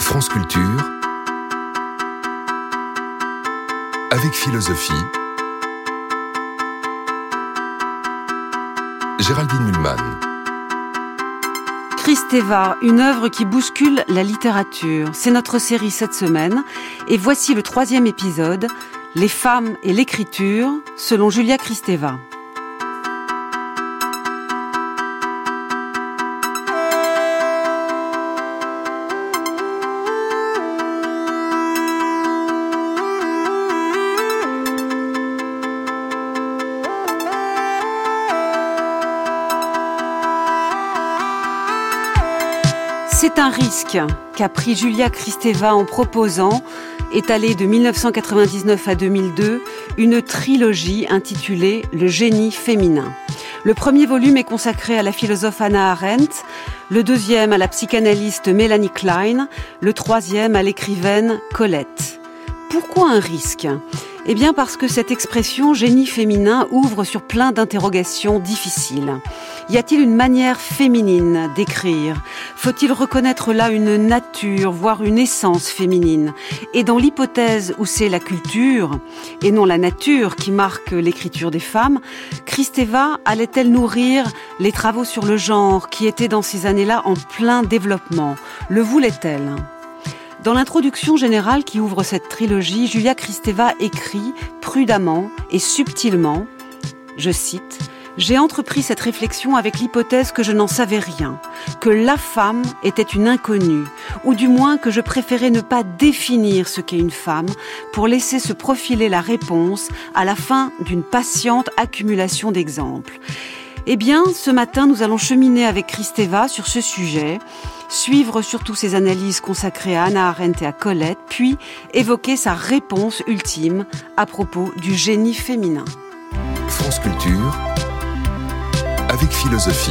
France Culture, avec philosophie, Géraldine Mühlmann. Kristeva, une œuvre qui bouscule la littérature. C'est notre série cette semaine. Et voici le 3e épisode, Les femmes et l'écriture, selon Julia Kristeva. C'est un risque qu'a pris Julia Kristeva en proposant, étalée de 1999 à 2002, une trilogie intitulée « Le génie féminin ». Le premier volume est consacré à la philosophe Hannah Arendt, le deuxième à la psychanalyste Melanie Klein, le troisième à l'écrivaine Colette. Pourquoi un risque ? Eh bien parce que cette expression « génie féminin » ouvre sur plein d'interrogations difficiles. Y a-t-il une manière féminine d'écrire ? Faut-il reconnaître là une nature, voire une essence féminine ? Et dans l'hypothèse où c'est la culture, et non la nature, qui marque l'écriture des femmes, Kristeva allait-elle nourrir les travaux sur le genre qui étaient dans ces années-là en plein développement ? Le voulait-elle ? Dans l'introduction générale qui ouvre cette trilogie, Julia Kristeva écrit prudemment et subtilement, je cite, « J'ai entrepris cette réflexion avec l'hypothèse que je n'en savais rien, que la femme était une inconnue, ou du moins que je préférais ne pas définir ce qu'est une femme pour laisser se profiler la réponse à la fin d'une patiente accumulation d'exemples. » Eh bien, ce matin, nous allons cheminer avec Kristeva sur ce sujet, suivre surtout ses analyses consacrées à Hannah Arendt et à Colette, puis évoquer sa réponse ultime à propos du génie féminin. France Culture, avec philosophie,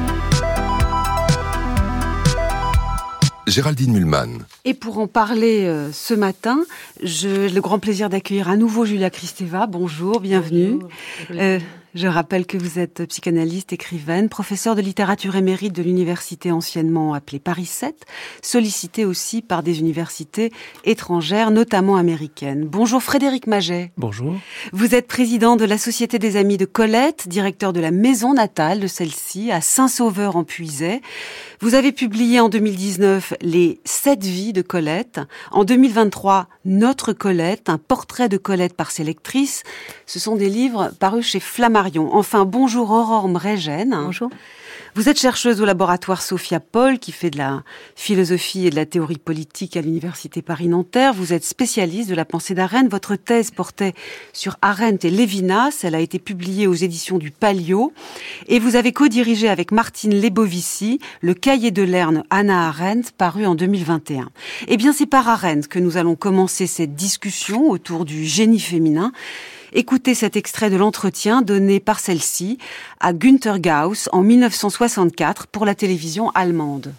Géraldine Mühlmann. Et pour en parler ce matin, j'ai le grand plaisir d'accueillir à nouveau Julia Kristeva. Bonjour, bienvenue. Bonjour. Je rappelle que vous êtes psychanalyste, écrivaine, professeure de littérature émérite de l'université anciennement appelée Paris 7, sollicitée aussi par des universités étrangères, notamment américaines. Bonjour Frédéric Maget. Bonjour. Vous êtes président de la Société des Amis de Colette, directeur de la maison natale de celle-ci, à Saint-Sauveur en Puisaye. Vous avez publié en 2019 Les 7 vies de Colette. En 2023, Notre Colette, un portrait de Colette par ses lectrices. Ce sont des livres parus chez Flammarion. Enfin, bonjour Aurore Mregen. Bonjour. Vous êtes chercheuse au laboratoire Sophia Paul, qui fait de la philosophie et de la théorie politique à l'université Paris-Nanterre. Vous êtes spécialiste de la pensée d'Arendt. Votre thèse portait sur Arendt et Lévinas. Elle a été publiée aux éditions du Palio. Et vous avez co-dirigé avec Martine Lebovici le cahier de Lerne Hannah Arendt, paru en 2021. Eh bien, c'est par Arendt que nous allons commencer cette discussion autour du génie féminin. Écoutez cet extrait de l'entretien donné par celle-ci à Günter Gauss en 1964 pour la télévision allemande.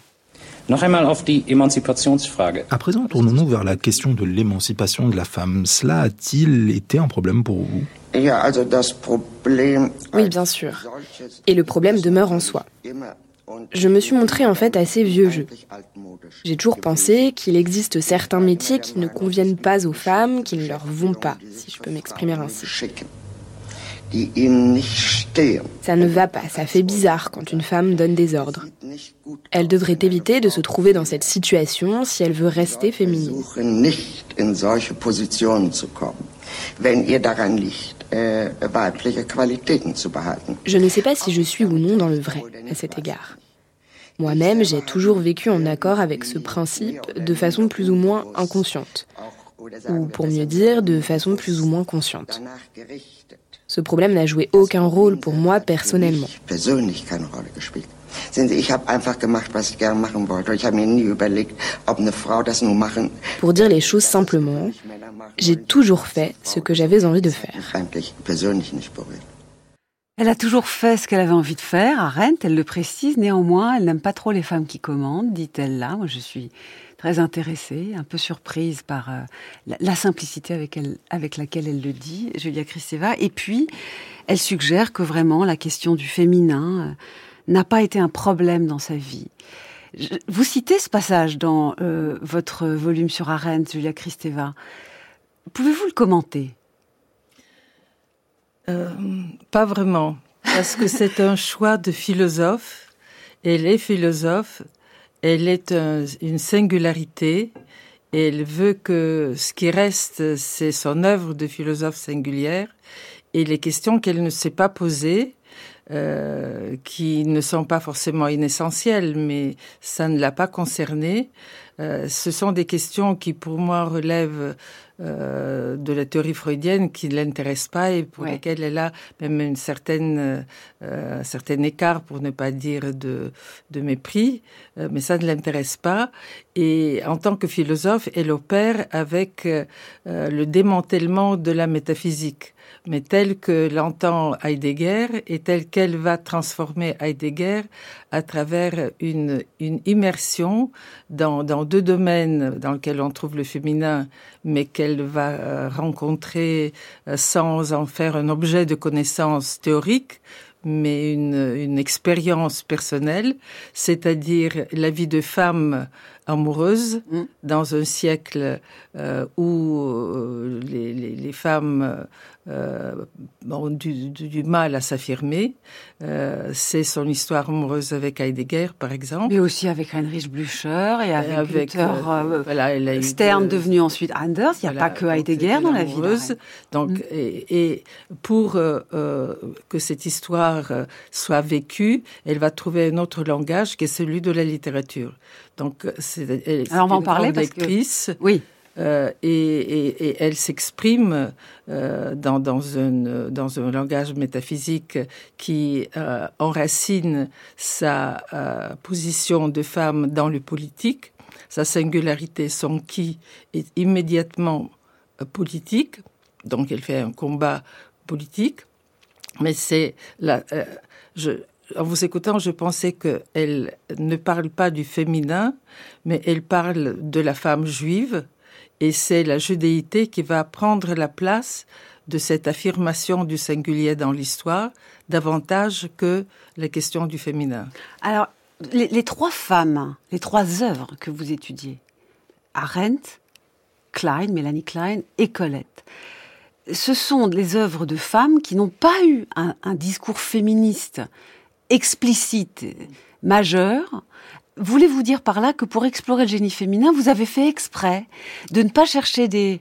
À présent, tournons-nous vers la question de l'émancipation de la femme. Cela a-t-il été un problème pour vous ? Oui, bien sûr. Et le problème demeure en soi. Je me suis montrée en fait assez vieux jeu. J'ai toujours pensé qu'il existe certains métiers qui ne conviennent pas aux femmes, qui ne leur vont pas, si je peux m'exprimer ainsi. Ça ne va pas, ça fait bizarre quand une femme donne des ordres. Elle devrait éviter de se trouver dans cette situation si elle veut rester féminine. Je ne sais pas si je suis ou non dans le vrai à cet égard. Moi-même, j'ai toujours vécu en accord avec ce principe de façon plus ou moins inconsciente. Ou pour mieux dire, de façon plus ou moins consciente. Ce problème n'a joué aucun rôle pour moi personnellement. Pour dire les choses simplement, j'ai toujours fait ce que j'avais envie de faire. Elle a toujours fait ce qu'elle avait envie de faire, Arendt, elle le précise. Néanmoins, elle n'aime pas trop les femmes qui commandent, dit-elle là. Moi, je suis très intéressée, un peu surprise par la simplicité avec laquelle elle le dit, Julia Kristeva. Et puis, elle suggère que vraiment la question du féminin n'a pas été un problème dans sa vie. Vous citez ce passage dans votre volume sur Arendt, Julia Kristeva. Pouvez-vous le commenter ? Pas vraiment, parce que c'est un choix de philosophe. Elle est philosophe, elle est une singularité, et elle veut que ce qui reste, c'est son œuvre de philosophe singulière, et les questions qu'elle ne s'est pas posées, qui ne sont pas forcément inessentielles, mais ça ne l'a pas concernée. Ce sont des questions qui, pour moi, relèvent de la théorie freudienne, qui ne l'intéresse pas et pour lesquelles elle a même un certain écart, pour ne pas dire de mépris, mais ça ne l'intéresse pas. Et en tant que philosophe, elle opère avec le démantèlement de la métaphysique, mais telle que l'entend Heidegger et telle qu'elle va transformer Heidegger à travers une immersion dans deux domaines dans lesquels on trouve le féminin, mais qu'elle va rencontrer sans en faire un objet de connaissance théorique, mais une expérience personnelle, c'est-à-dire la vie de femme amoureuse dans un siècle où les femmes ont du mal à s'affirmer. C'est son histoire amoureuse avec Heidegger, par exemple. Mais aussi avec Heinrich Blücher et avec Stern, devenu ensuite Anders. Il n'y a pas que Heidegger dans la vie d'Arendt. Donc, et pour que cette histoire soit vécue, elle va trouver un autre langage qui est celui de la littérature. Donc, alors on va en parler parce lectrice, que oui. Et elle s'exprime dans un langage métaphysique qui enracine sa position de femme dans le politique. Sa singularité, son qui est immédiatement politique. Donc elle fait un combat politique. Mais en vous écoutant, je pensais qu'elle ne parle pas du féminin, mais elle parle de la femme juive. Et c'est la judéité qui va prendre la place de cette affirmation du singulier dans l'histoire, davantage que la question du féminin. Alors, les trois femmes, les trois œuvres que vous étudiez, Arendt, Klein, Mélanie Klein et Colette, ce sont les œuvres de femmes qui n'ont pas eu un discours féministe explicite, majeur. Voulez-vous dire par là que pour explorer le génie féminin, vous avez fait exprès de ne pas chercher des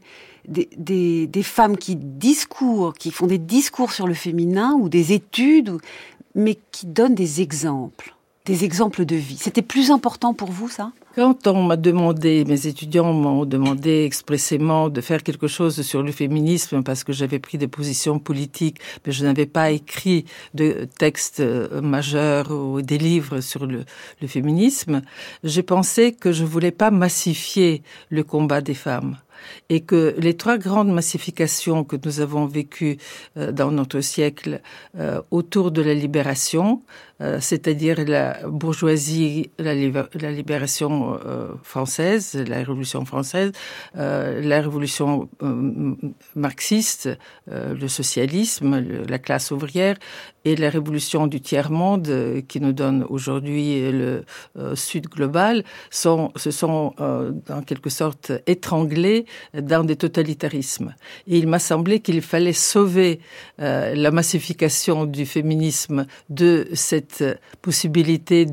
femmes qui font des discours sur le féminin ou des études, mais qui donnent des exemples de vie. C'était plus important pour vous, ça ? Quand on m'a demandé, mes étudiants m'ont demandé expressément de faire quelque chose sur le féminisme parce que j'avais pris des positions politiques, mais je n'avais pas écrit de textes majeurs ou des livres sur le féminisme, j'ai pensé que je voulais pas massifier le combat des femmes. Et que les trois grandes massifications que nous avons vécues dans notre siècle autour de la libération, c'est-à-dire la bourgeoisie, la libération française, la Révolution française, la Révolution marxiste, le socialisme, la classe ouvrière, et la révolution du tiers-monde qui nous donne aujourd'hui le Sud global, se sont en quelque sorte étranglés dans des totalitarismes. Et il m'a semblé qu'il fallait sauver la massification du féminisme de cette possibilité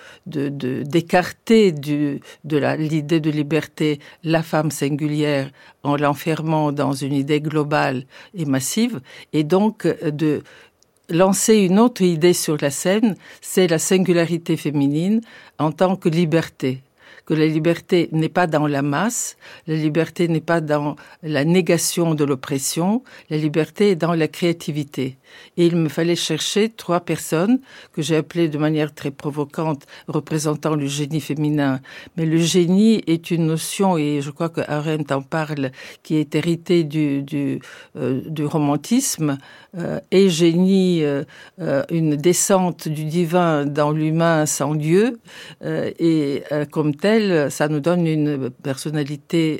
d'écarter de l'idée de liberté la femme singulière en l'enfermant dans une idée globale et massive, et donc de lancer une autre idée sur la scène, c'est la singularité féminine en tant que liberté. Que la liberté n'est pas dans la masse, la liberté n'est pas dans la négation de l'oppression, la liberté est dans la créativité. Et il me fallait chercher trois personnes que j'ai appelées de manière très provocante représentant le génie féminin. Mais le génie est une notion, et je crois que Arendt en parle, qui est héritée du romantisme, et génie, une descente du divin dans l'humain sans Dieu, et comme tel, tel, ça nous donne une personnalité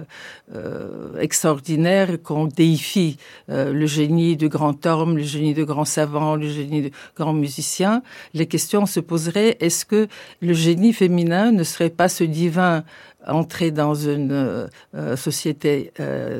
extraordinaire qu'on déifie. Le génie de grand homme, le génie de grand savant, le génie de grand musicien. Les questions se poseraient, est-ce que le génie féminin ne serait pas ce divin entré dans une société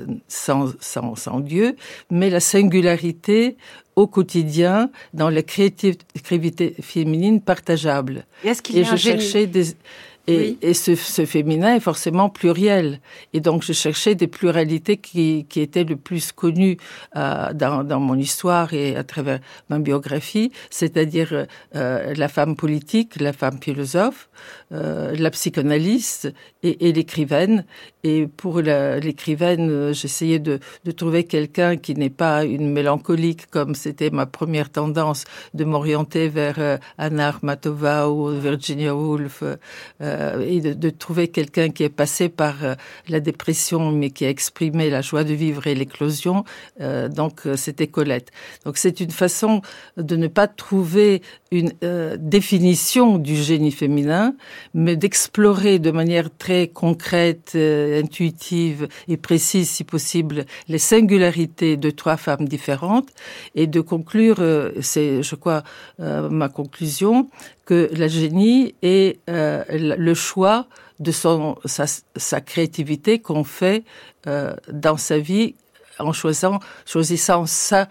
sans Dieu, mais la singularité au quotidien, dans la créativité féminine partageable. Est-ce qu'il y a un génie ? Et ce féminin est forcément pluriel. Et donc, je cherchais des pluralités qui étaient le plus connues dans mon histoire et à travers ma biographie, c'est-à-dire la femme politique, la femme philosophe, la psychanalyste et l'écrivaine. Et pour l'écrivaine, j'essayais de trouver quelqu'un qui n'est pas une mélancolique, comme c'était ma première tendance, de m'orienter vers Anna Akhmatova ou Virginia Woolf, et de trouver quelqu'un qui est passé par la dépression, mais qui a exprimé la joie de vivre et l'éclosion. Donc, c'était Colette. Donc, c'est une façon de ne pas trouver une définition du génie féminin, mais d'explorer de manière très concrète, intuitive et précise, si possible, les singularités de 3 femmes différentes et de conclure, c'est, je crois, ma conclusion, que la génie est le choix de sa créativité qu'on fait dans sa vie en choisissant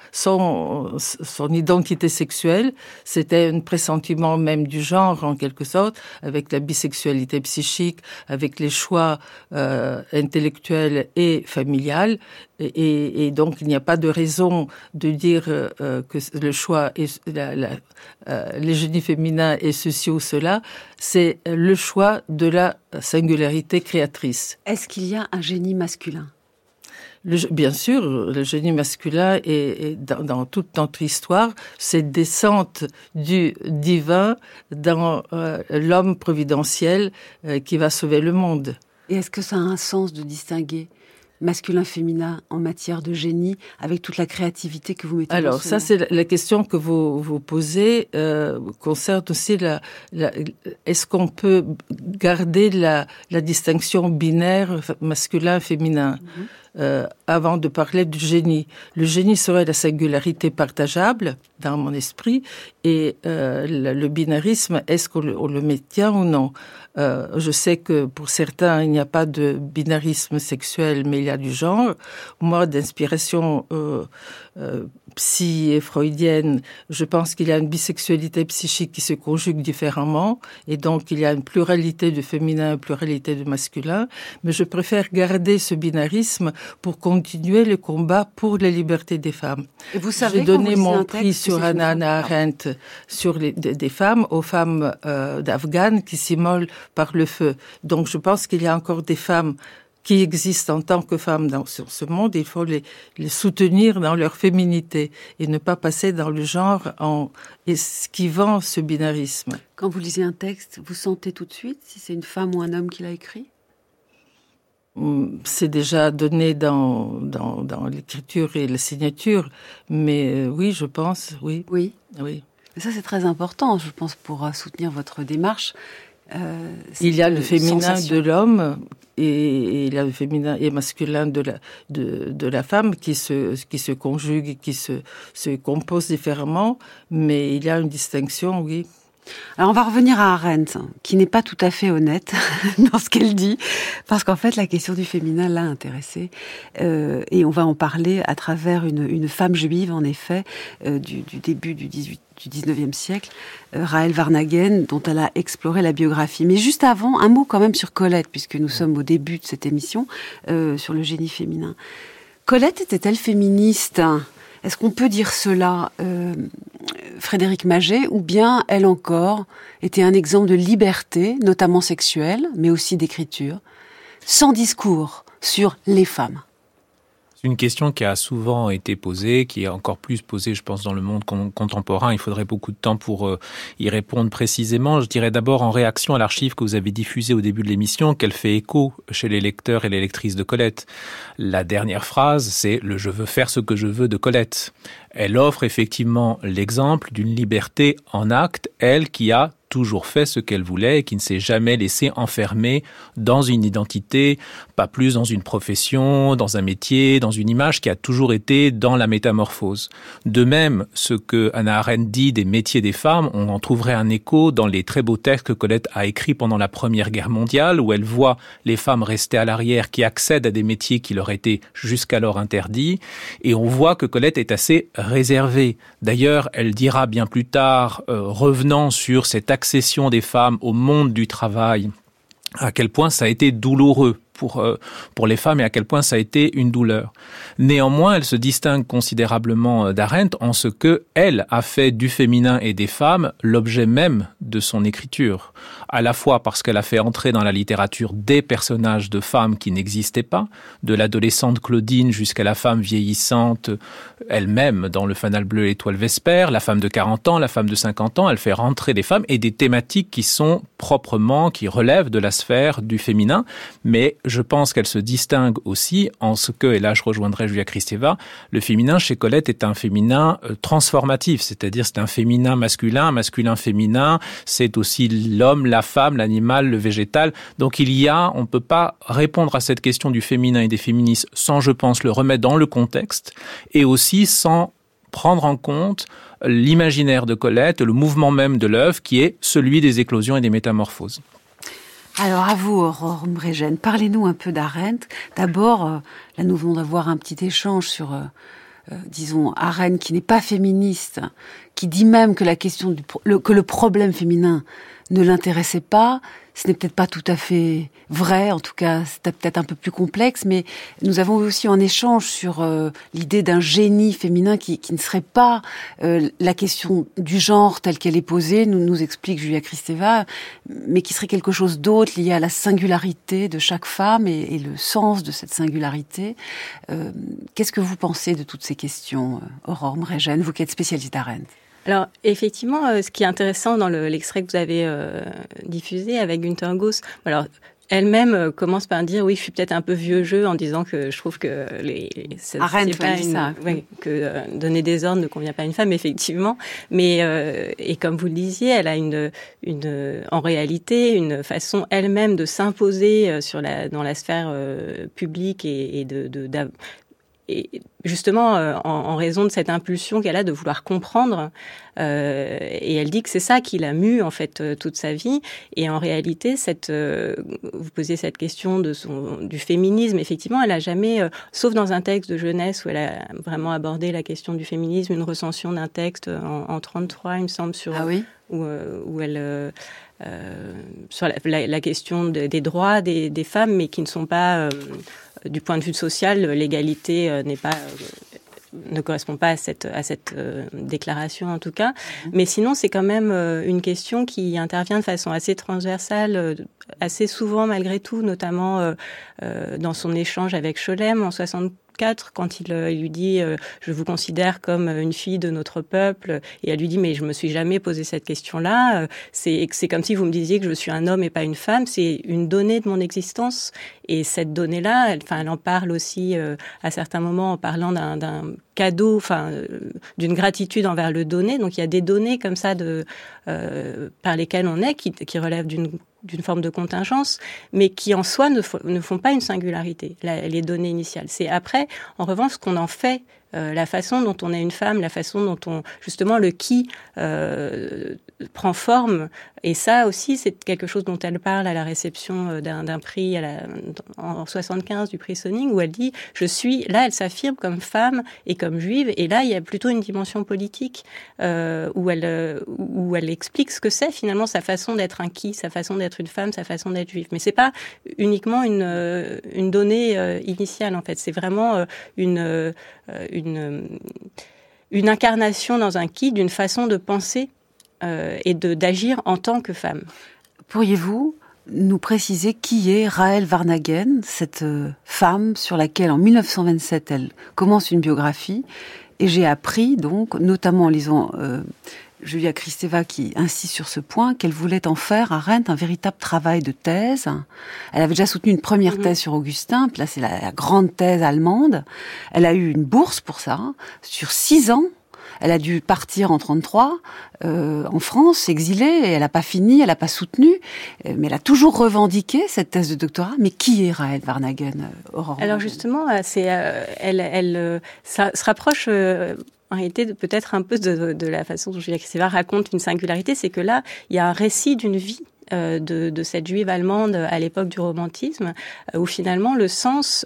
son identité sexuelle. C'était un pressentiment même du genre, en quelque sorte, avec la bisexualité psychique, avec les choix intellectuels et familiales. Et donc, il n'y a pas de raison de dire que le choix est les génies féminins est ceci ou cela. C'est le choix de la singularité créatrice. Est-ce qu'il y a un génie masculin ? Bien sûr, le génie masculin est dans toute notre histoire, cette descente du divin dans l'homme providentiel qui va sauver le monde. Et est-ce que ça a un sens de distinguer masculin-féminin en matière de génie, avec toute la créativité que vous mettez en Alors, ça, c'est la question que vous posez, concerne aussi est-ce qu'on peut garder la distinction binaire masculin-féminin avant de parler du génie. Le génie serait la singularité partageable dans mon esprit, et le binarisme, est-ce qu'on le maintient ou non? Je sais que pour certains, il n'y a pas de binarisme sexuel, mais il y a du genre. Moi, d'inspiration psy et freudienne, je pense qu'il y a une bisexualité psychique qui se conjugue différemment, et donc il y a une pluralité de féminin, une pluralité de masculin, mais je préfère garder ce binarisme pour continuer le combat pour la liberté des femmes. Et vous savez, j'ai donné mon prix sur Hannah Arendt sur des femmes, aux femmes d'Afghanes qui s'immolent par le feu. Donc je pense qu'il y a encore des femmes qui existent en tant que femmes sur ce monde. Il faut les soutenir dans leur féminité et ne pas passer dans le genre en esquivant ce binarisme. Quand vous lisez un texte, vous sentez tout de suite si c'est une femme ou un homme qui l'a écrit ? C'est déjà donné dans l'écriture et la signature, mais oui, je pense, oui. Oui. Oui. Et ça, c'est très important, je pense, pour soutenir votre démarche. Il y a le féminin de l'homme et il y a le féminin et masculin de la femme qui se conjuguent et qui se composent différemment, mais il y a une distinction, oui. Alors on va revenir à Arendt, qui n'est pas tout à fait honnête dans ce qu'elle dit, parce qu'en fait la question du féminin l'a intéressée, et on va en parler à travers une femme juive, en effet, du début du 19e siècle, Rahel Varnhagen, dont elle a exploré la biographie. Mais juste avant, un mot quand même sur Colette, puisque nous sommes au début de cette émission, sur le génie féminin. Colette était-elle féministe ? Est-ce qu'on peut dire cela, Frédéric Maget, ou bien elle encore était un exemple de liberté, notamment sexuelle, mais aussi d'écriture, sans discours sur les femmes ? C'est une question qui a souvent été posée, qui est encore plus posée, je pense, dans le monde contemporain. Il faudrait beaucoup de temps pour y répondre précisément. Je dirais d'abord, en réaction à l'archive que vous avez diffusée au début de l'émission, qu'elle fait écho chez les lecteurs et les lectrices de Colette. La dernière phrase, c'est « le je veux faire ce que je veux » de Colette. Elle offre effectivement l'exemple d'une liberté en acte, elle qui a toujours fait ce qu'elle voulait et qui ne s'est jamais laissée enfermer dans une identité, pas plus dans une profession, dans un métier, dans une image, qui a toujours été dans la métamorphose. De même, ce que Hannah Arendt dit des métiers des femmes, on en trouverait un écho dans les très beaux textes que Colette a écrits pendant la Première Guerre mondiale, où elle voit les femmes rester à l'arrière, qui accèdent à des métiers qui leur étaient jusqu'alors interdits, et on voit que Colette est assez réservée. D'ailleurs, elle dira bien plus tard, revenant sur cette accession des femmes au monde du travail, à quel point ça a été douloureux pour les femmes et à quel point ça a été une douleur. Néanmoins, elle se distingue considérablement d'Arendt en ce que elle a fait du féminin et des femmes l'objet même de son écriture. À la fois parce qu'elle a fait entrer dans la littérature des personnages de femmes qui n'existaient pas, de l'adolescente Claudine jusqu'à la femme vieillissante elle-même dans Le Fanal bleu et l'Étoile vespère, la femme de 40 ans, la femme de 50 ans, elle fait rentrer des femmes et des thématiques qui sont proprement, qui relèvent de la sphère du féminin, mais je pense qu'elle se distingue aussi en ce que, et là je rejoindrai Julia Kristeva, le féminin chez Colette est un féminin transformatif, c'est-à-dire c'est un féminin masculin, un masculin féminin, c'est aussi l'homme, la femme, l'animal, le végétal. Donc on ne peut pas répondre à cette question du féminin et des féministes sans, je pense, le remettre dans le contexte et aussi sans prendre en compte l'imaginaire de Colette, le mouvement même de l'œuvre qui est celui des éclosions et des métamorphoses. Alors à vous, Aurore Mregen, parlez-nous un peu d'Arendt. D'abord, là nous venons d'avoir un petit échange sur, disons, Arendt qui n'est pas féministe, qui dit même que la question que le problème féminin ne l'intéressait pas. Ce n'est peut-être pas tout à fait vrai, en tout cas c'était peut-être un peu plus complexe, mais nous avons aussi en échange sur l'idée d'un génie féminin qui ne serait pas la question du genre telle qu'elle est posée, nous explique Julia Kristeva, mais qui serait quelque chose d'autre lié à la singularité de chaque femme et le sens de cette singularité. Qu'est-ce que vous pensez de toutes ces questions, Aurore Mregen, vous qui êtes spécialiste d'Arendt? Alors, effectivement, ce qui est intéressant dans l'extrait que vous avez diffusé avec Günther Gauss, alors, elle-même commence par dire, oui, je suis peut-être un peu vieux jeu en disant que je trouve que Arendt pas ça. Oui, que donner des ordres ne convient pas à une femme, effectivement. Mais, et comme vous le disiez, elle a en réalité, une façon elle-même de s'imposer dans la sphère publique et et justement, en raison de cette impulsion qu'elle a de vouloir comprendre, et elle dit que c'est ça qui l'a mue en fait toute sa vie. Et en réalité, vous posiez cette question du féminisme. Effectivement, elle a jamais, sauf dans un texte de jeunesse où elle a vraiment abordé la question du féminisme, une recension d'un texte en 33, il me semble, sur où elle sur la question des droits des femmes, mais qui ne sont pas du point de vue social, l'égalité ne correspond pas à cette déclaration en tout cas. Mais sinon, c'est quand même une question qui intervient de façon assez transversale, assez souvent malgré tout, notamment dans son échange avec Scholem en 1964, quand il lui dit je vous considère comme une fille de notre peuple, et elle lui dit mais je me suis jamais posé cette question-là, c'est comme si vous me disiez que je suis un homme et pas une femme, c'est une donnée de mon existence, et cette donnée-là, elle en parle aussi à certains moments en parlant d'un cadeau, d'une gratitude envers le donné. Donc il y a des données comme ça par lesquelles on est qui relèvent d'une forme de contingence, mais qui en soi ne font pas une singularité, les données initiales. C'est après, en revanche, ce qu'on en fait, la façon dont on est une femme, la façon dont justement le qui prend forme. Et ça aussi, c'est quelque chose dont elle parle à la réception d'un prix en 75 du prix Sonning, où elle dit là, elle s'affirme comme femme et comme juive, et là, il y a plutôt une dimension politique où elle explique ce que c'est finalement sa façon d'être un qui, sa façon d'être une femme, sa façon d'être juive. Mais c'est pas uniquement une donnée initiale, en fait. C'est vraiment une incarnation dans un qui d'une façon de penser et d'agir en tant que femme. Pourriez-vous nous préciser qui est Rahel Varnhagen, cette femme sur laquelle en 1927 elle commence une biographie, et j'ai appris donc, notamment en lisant Julia Kristeva qui insiste sur ce point, qu'elle voulait en faire Arendt un véritable travail de thèse. Elle avait déjà soutenu une première thèse sur Augustin, puis là c'est la grande thèse allemande. Elle a eu une bourse pour ça, sur 6 ans. Elle a dû partir en 1933 en France, exilée, et elle n'a pas fini, elle n'a pas soutenu, mais elle a toujours revendiqué cette thèse de doctorat. Mais qui est Rahel Varnhagen, Aurore? Alors justement, ça se rapproche en réalité peut-être un peu de la façon dont Julia Kristeva raconte une singularité, c'est que là, il y a un récit d'une vie de cette juive allemande à l'époque du romantisme, où finalement le sens,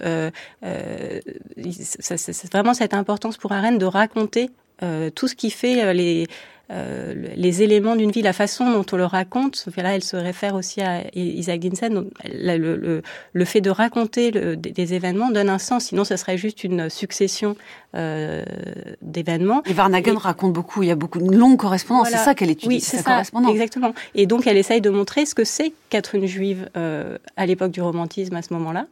c'est vraiment cette importance pour Arendt de raconter tout ce qui fait les éléments d'une vie, la façon dont on le raconte. Là, elle se réfère aussi à Isaac Dinesen. Le fait de raconter des événements donne un sens, sinon ce serait juste une succession d'événements. Et Varnhagen raconte beaucoup, il y a beaucoup de longues correspondances, c'est ça qu'elle étudie, oui, c'est ça, exactement. Et donc elle essaye de montrer ce que c'est qu'être une juive à l'époque du romantisme, à ce moment-là,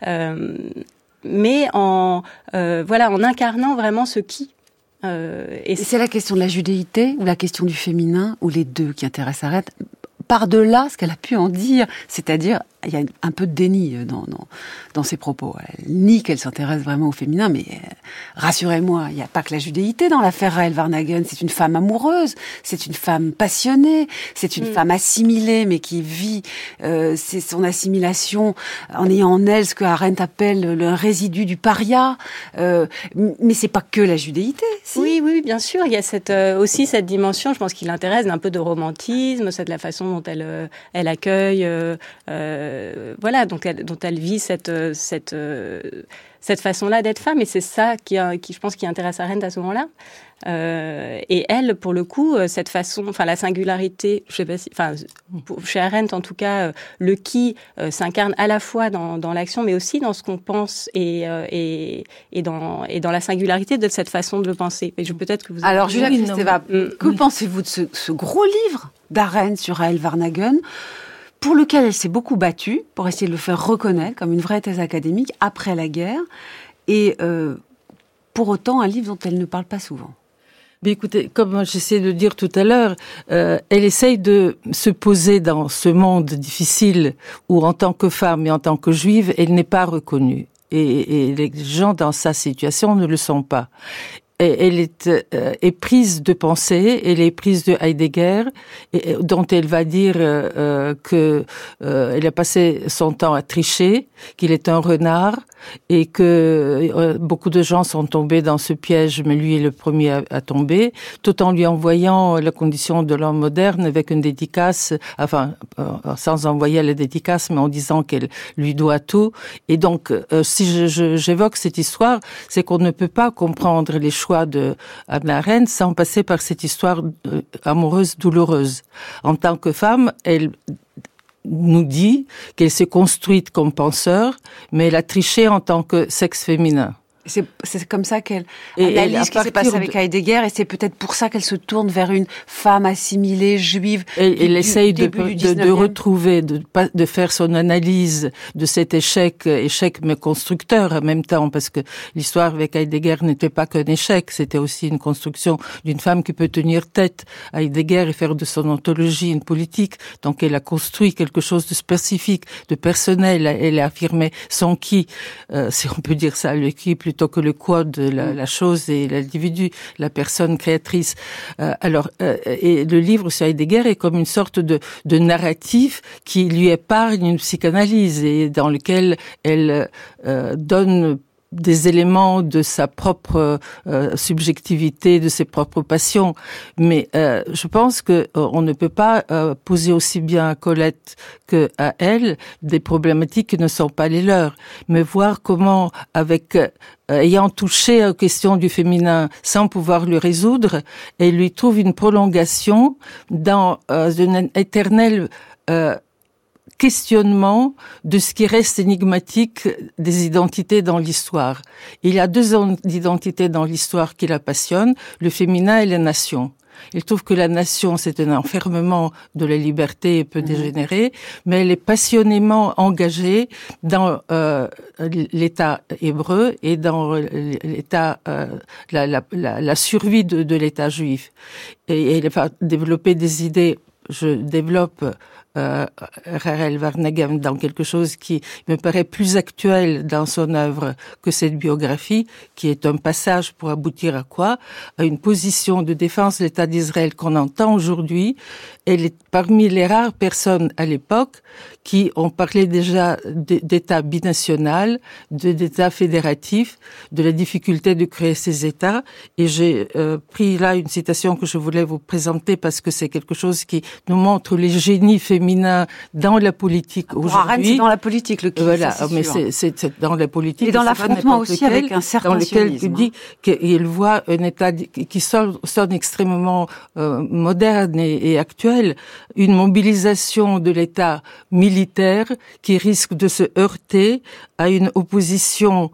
mais en incarnant vraiment ce qui. Et c'est la question de la judéité ou la question du féminin ou les deux qui intéressent Arendt. Par-delà ce qu'elle a pu en dire, c'est-à-dire il y a un peu de déni dans ses propos. Elle nie qu'elle s'intéresse vraiment au féminin, mais rassurez-moi, il n'y a pas que la judéité dans l'affaire Rahel Varnhagen. C'est une femme amoureuse, c'est une femme passionnée, c'est une femme assimilée, mais qui vit c'est son assimilation en ayant en elle ce que Arendt appelle le résidu du paria. Mais c'est pas que la judéité. Si. Oui, bien sûr. Il y a aussi cette dimension, je pense, qui l'intéresse, d'un peu de romantisme, c'est de la façon dont elle accueille, dont elle vit cette façon-là d'être femme, et c'est ça qui je pense, qui intéresse Arendt à ce moment-là. Et elle, pour le coup, cette façon, la singularité, je sais pas si, chez Arendt en tout cas, le qui s'incarne à la fois dans l'action, mais aussi dans ce qu'on pense et dans la singularité de cette façon de le penser. Et peut-être que vous. Alors, Julia Kristeva, que pensez-vous de ce gros livre d'Arendt sur Rahel Varnhagen, pour lequel elle s'est beaucoup battue, pour essayer de le faire reconnaître comme une vraie thèse académique après la guerre, et pour autant un livre dont elle ne parle pas souvent? Mais écoutez, comme j'essaie de dire tout à l'heure, elle essaye de se poser dans ce monde difficile où, en tant que femme et en tant que juive, elle n'est pas reconnue. Et les gens dans sa situation ne le sont pas. Elle est prise de pensée, elle est prise de Heidegger, dont elle va dire que elle a passé son temps à tricher, qu'il est un renard, et que beaucoup de gens sont tombés dans ce piège, mais lui est le premier à tomber, tout en lui envoyant la condition de l'homme moderne avec une dédicace, sans envoyer la dédicace, mais en disant qu'elle lui doit tout. Et donc, si j'évoque cette histoire, c'est qu'on ne peut pas comprendre les choix de Hannah Arendt sans passer par cette histoire amoureuse douloureuse. En tant que femme, elle nous dit qu'elle s'est construite comme penseur, mais elle a triché en tant que sexe féminin. C'est comme ça qu'elle analyse ce qui s'est passé avec Heidegger, et c'est peut-être pour ça qu'elle se tourne vers une femme assimilée, juive. Elle essaye de retrouver, de faire son analyse de cet échec mais constructeur en même temps, parce que l'histoire avec Heidegger n'était pas qu'un échec, c'était aussi une construction d'une femme qui peut tenir tête à Heidegger et faire de son ontologie une politique. Donc elle a construit quelque chose de spécifique, de personnel. Elle a affirmé son qui, si on peut dire ça, le qui plutôt que le quoi de la chose et l'individu, la personne créatrice. Et le livre sur Heidegger est comme une sorte de narratif qui lui épargne une psychanalyse et dans lequel elle donne des éléments de sa propre subjectivité, de ses propres passions. Mais je pense que on ne peut pas poser aussi bien à Colette que à elle des problématiques qui ne sont pas les leurs, mais voir comment, ayant touché aux questions du féminin sans pouvoir le résoudre, elle lui trouve une prolongation dans une éternelle questionnement de ce qui reste énigmatique des identités dans l'histoire. Il y a deux identités dans l'histoire qui la passionnent, le féminin et la nation. Il trouve que la nation, c'est un enfermement de la liberté et peut dégénérer, mais elle est passionnément engagée dans l'État hébreu et dans l'État, la survie de l'État juif. Et elle va développer des idées je développe Rachel Varnhagen dans quelque chose qui me paraît plus actuel dans son œuvre que cette biographie, qui est un passage pour aboutir à quoi? À une position de défense de l'État d'Israël qu'on entend aujourd'hui. Elle est parmi les rares personnes à l'époque qui ont parlé déjà d'État binational, d'État fédératif, de la difficulté de créer ces États. Et j'ai pris là une citation que je voulais vous présenter parce que c'est quelque chose qui nous montre les génies féminins dans la politique aujourd'hui. Pour Arendt, c'est dans la politique, le qui, voilà, ça, mais sûr. c'est dans la politique. Et dans l'affrontement aussi avec un certain sionisme. Dans lequel il dit qu'il voit un État qui sonne extrêmement moderne et actuel, une mobilisation de l'État militaire qui risque de se heurter à une opposition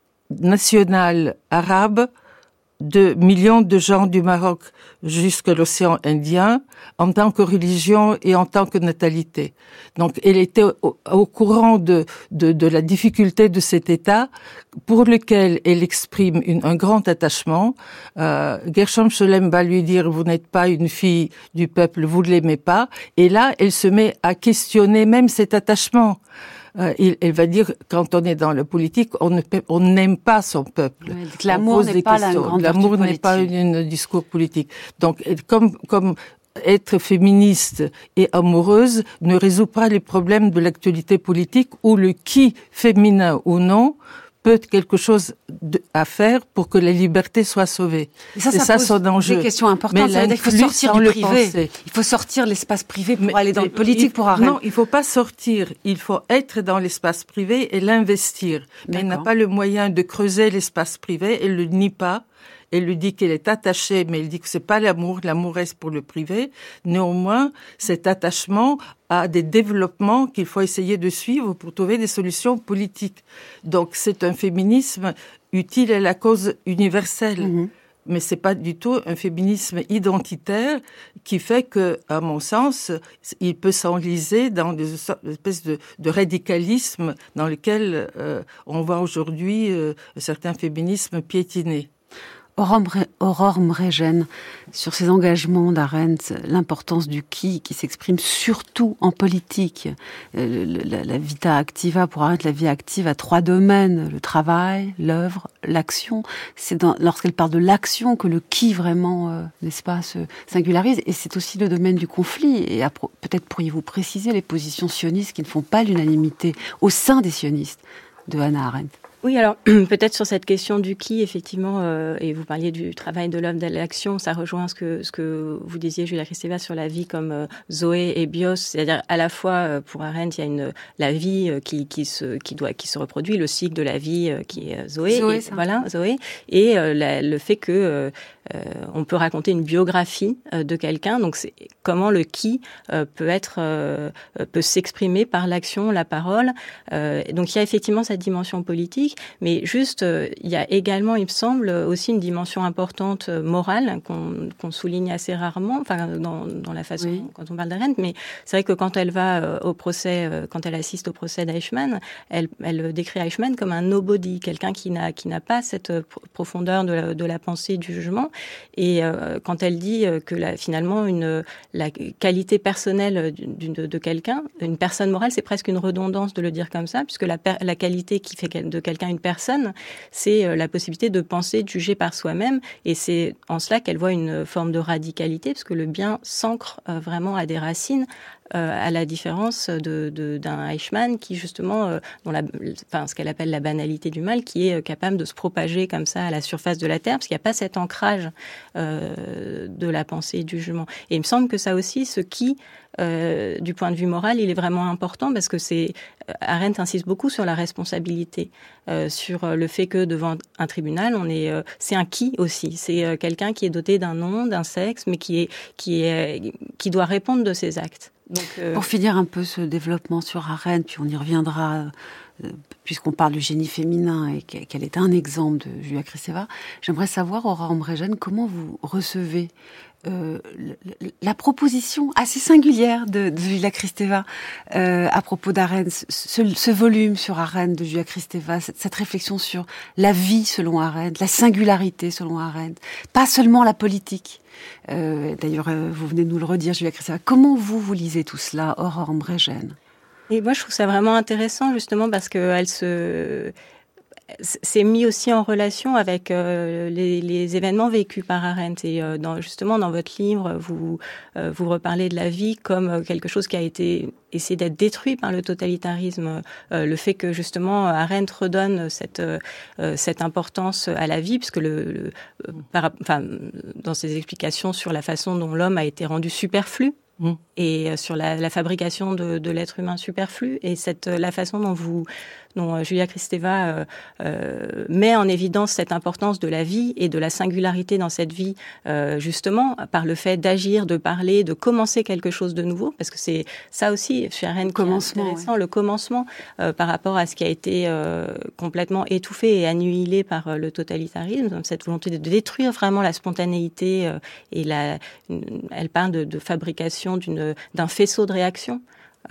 nationale arabe de millions de gens du Maroc jusqu'à l'océan Indien en tant que religion et en tant que natalité. Donc, elle était au courant de la difficulté de cet État pour lequel elle exprime un grand attachement. Gershom Scholem va lui dire « Vous n'êtes pas une fille du peuple, vous ne l'aimez pas ». Et là, elle se met à questionner même cet attachement. Elle va dire, quand on est dans la politique, on n'aime pas son peuple. Ouais, l'amour n'est pas la grande vertu politique. L'amour n'est pas un discours politique. Donc, comme être féministe et amoureuse ne résout pas les problèmes de l'actualité politique où le qui, féminin ou non, peut être quelque chose à faire pour que la liberté soit sauvée. Et ça pose son enjeu. Des questions importantes. Ça veut dire qu'il faut sortir du privé. Il faut sortir l'espace privé pour aller dans le politique, pour arrêter. Non, il faut pas sortir. Il faut être dans l'espace privé et l'investir. Mais elle n'a pas le moyen de creuser l'espace privé. Elle le nie pas. Elle lui dit qu'elle est attachée, mais elle dit que c'est pas l'amour reste pour le privé. Néanmoins, cet attachement a des développements qu'il faut essayer de suivre pour trouver des solutions politiques. Donc, c'est un féminisme utile à la cause universelle. Mmh. Mais c'est pas du tout un féminisme identitaire qui fait que, à mon sens, il peut s'enliser dans des espèces de radicalisme dans lequel on voit aujourd'hui certains féminismes piétinés. Aurore Mregen, sur ces engagements d'Arendt, l'importance du qui s'exprime surtout en politique. La vita activa, pour Arendt, la vie active a 3 domaines, le travail, l'œuvre, l'action. C'est lorsqu'elle parle de l'action que le qui vraiment, n'est-ce pas, se singularise. Et c'est aussi le domaine du conflit. Et peut-être pourriez-vous préciser les positions sionistes qui ne font pas l'unanimité au sein des sionistes de Hannah Arendt. Oui, alors peut-être sur cette question du qui, effectivement, et vous parliez du travail de l'œuvre, de l'action, ça rejoint ce que vous disiez, Julia Kristeva, sur la vie comme Zoé et Bios, c'est-à-dire à la fois pour Arendt, il y a la vie qui se reproduit, le cycle de la vie qui est Zoé et le fait que on peut raconter une biographie de quelqu'un, donc c'est comment le qui peut s'exprimer par l'action, la parole. Donc il y a effectivement cette dimension politique. Mais juste, il y a également, il me semble, aussi une dimension importante morale qu'on souligne assez rarement, enfin dans la façon quand on parle d'Arendt. Mais c'est vrai que quand elle va au procès, quand elle assiste au procès d'Eichmann, elle décrit Eichmann comme un nobody, quelqu'un qui n'a pas cette profondeur de la pensée, du jugement. Et quand elle dit que finalement la qualité personnelle de quelqu'un, une personne morale, c'est presque une redondance de le dire comme ça, puisque la qualité qui fait de quelqu'un une personne, c'est la possibilité de penser, de juger par soi-même, et c'est en cela qu'elle voit une forme de radicalité, parce que le bien s'ancre vraiment à des racines, à la différence d'un Eichmann qui justement, ce qu'elle appelle la banalité du mal, qui est capable de se propager comme ça à la surface de la terre, parce qu'il n'y a pas cet ancrage de la pensée et du jugement. Et il me semble que ça aussi, ce qui, du point de vue moral, il est vraiment important, parce que Arendt insiste beaucoup sur la responsabilité, sur le fait que devant un tribunal, c'est un qui aussi, c'est quelqu'un qui est doté d'un nom, d'un sexe, mais qui doit répondre de ses actes. Donc, pour finir un peu ce développement sur Arendt, puis on y reviendra, puisqu'on parle du génie féminin et qu'elle est un exemple de Julia Kristeva, j'aimerais savoir, Aurore Mregen, comment vous recevez la proposition assez singulière de Julia Kristeva à propos d'Arendt, ce volume sur Arendt de Julia Kristeva, cette réflexion sur la vie selon Arendt, la singularité selon Arendt, pas seulement la politique, D'ailleurs, vous venez de nous le redire, Julia Kristeva. Comment vous lisez tout cela, Aurore Mbregène? Et moi, je trouve ça vraiment intéressant, justement, parce qu'elle s'est mis aussi en relation avec les événements vécus par Arendt. Et justement, dans votre livre, vous reparlez de la vie comme quelque chose qui a été essayé d'être détruit par le totalitarisme. Le fait que, justement, Arendt redonne cette importance à la vie, puisque dans ses explications sur la façon dont l'homme a été rendu superflu, et sur la fabrication de l'être humain superflu, et la façon dont Julia Kristeva met en évidence cette importance de la vie et de la singularité dans cette vie, justement par le fait d'agir, de parler, de commencer quelque chose de nouveau, parce que c'est ça aussi chez Arendt qui est intéressant, le commencement par rapport à ce qui a été complètement étouffé et annihilé par le totalitarisme, cette volonté de détruire vraiment la spontanéité, et elle parle de fabrication d'un faisceau de réactions,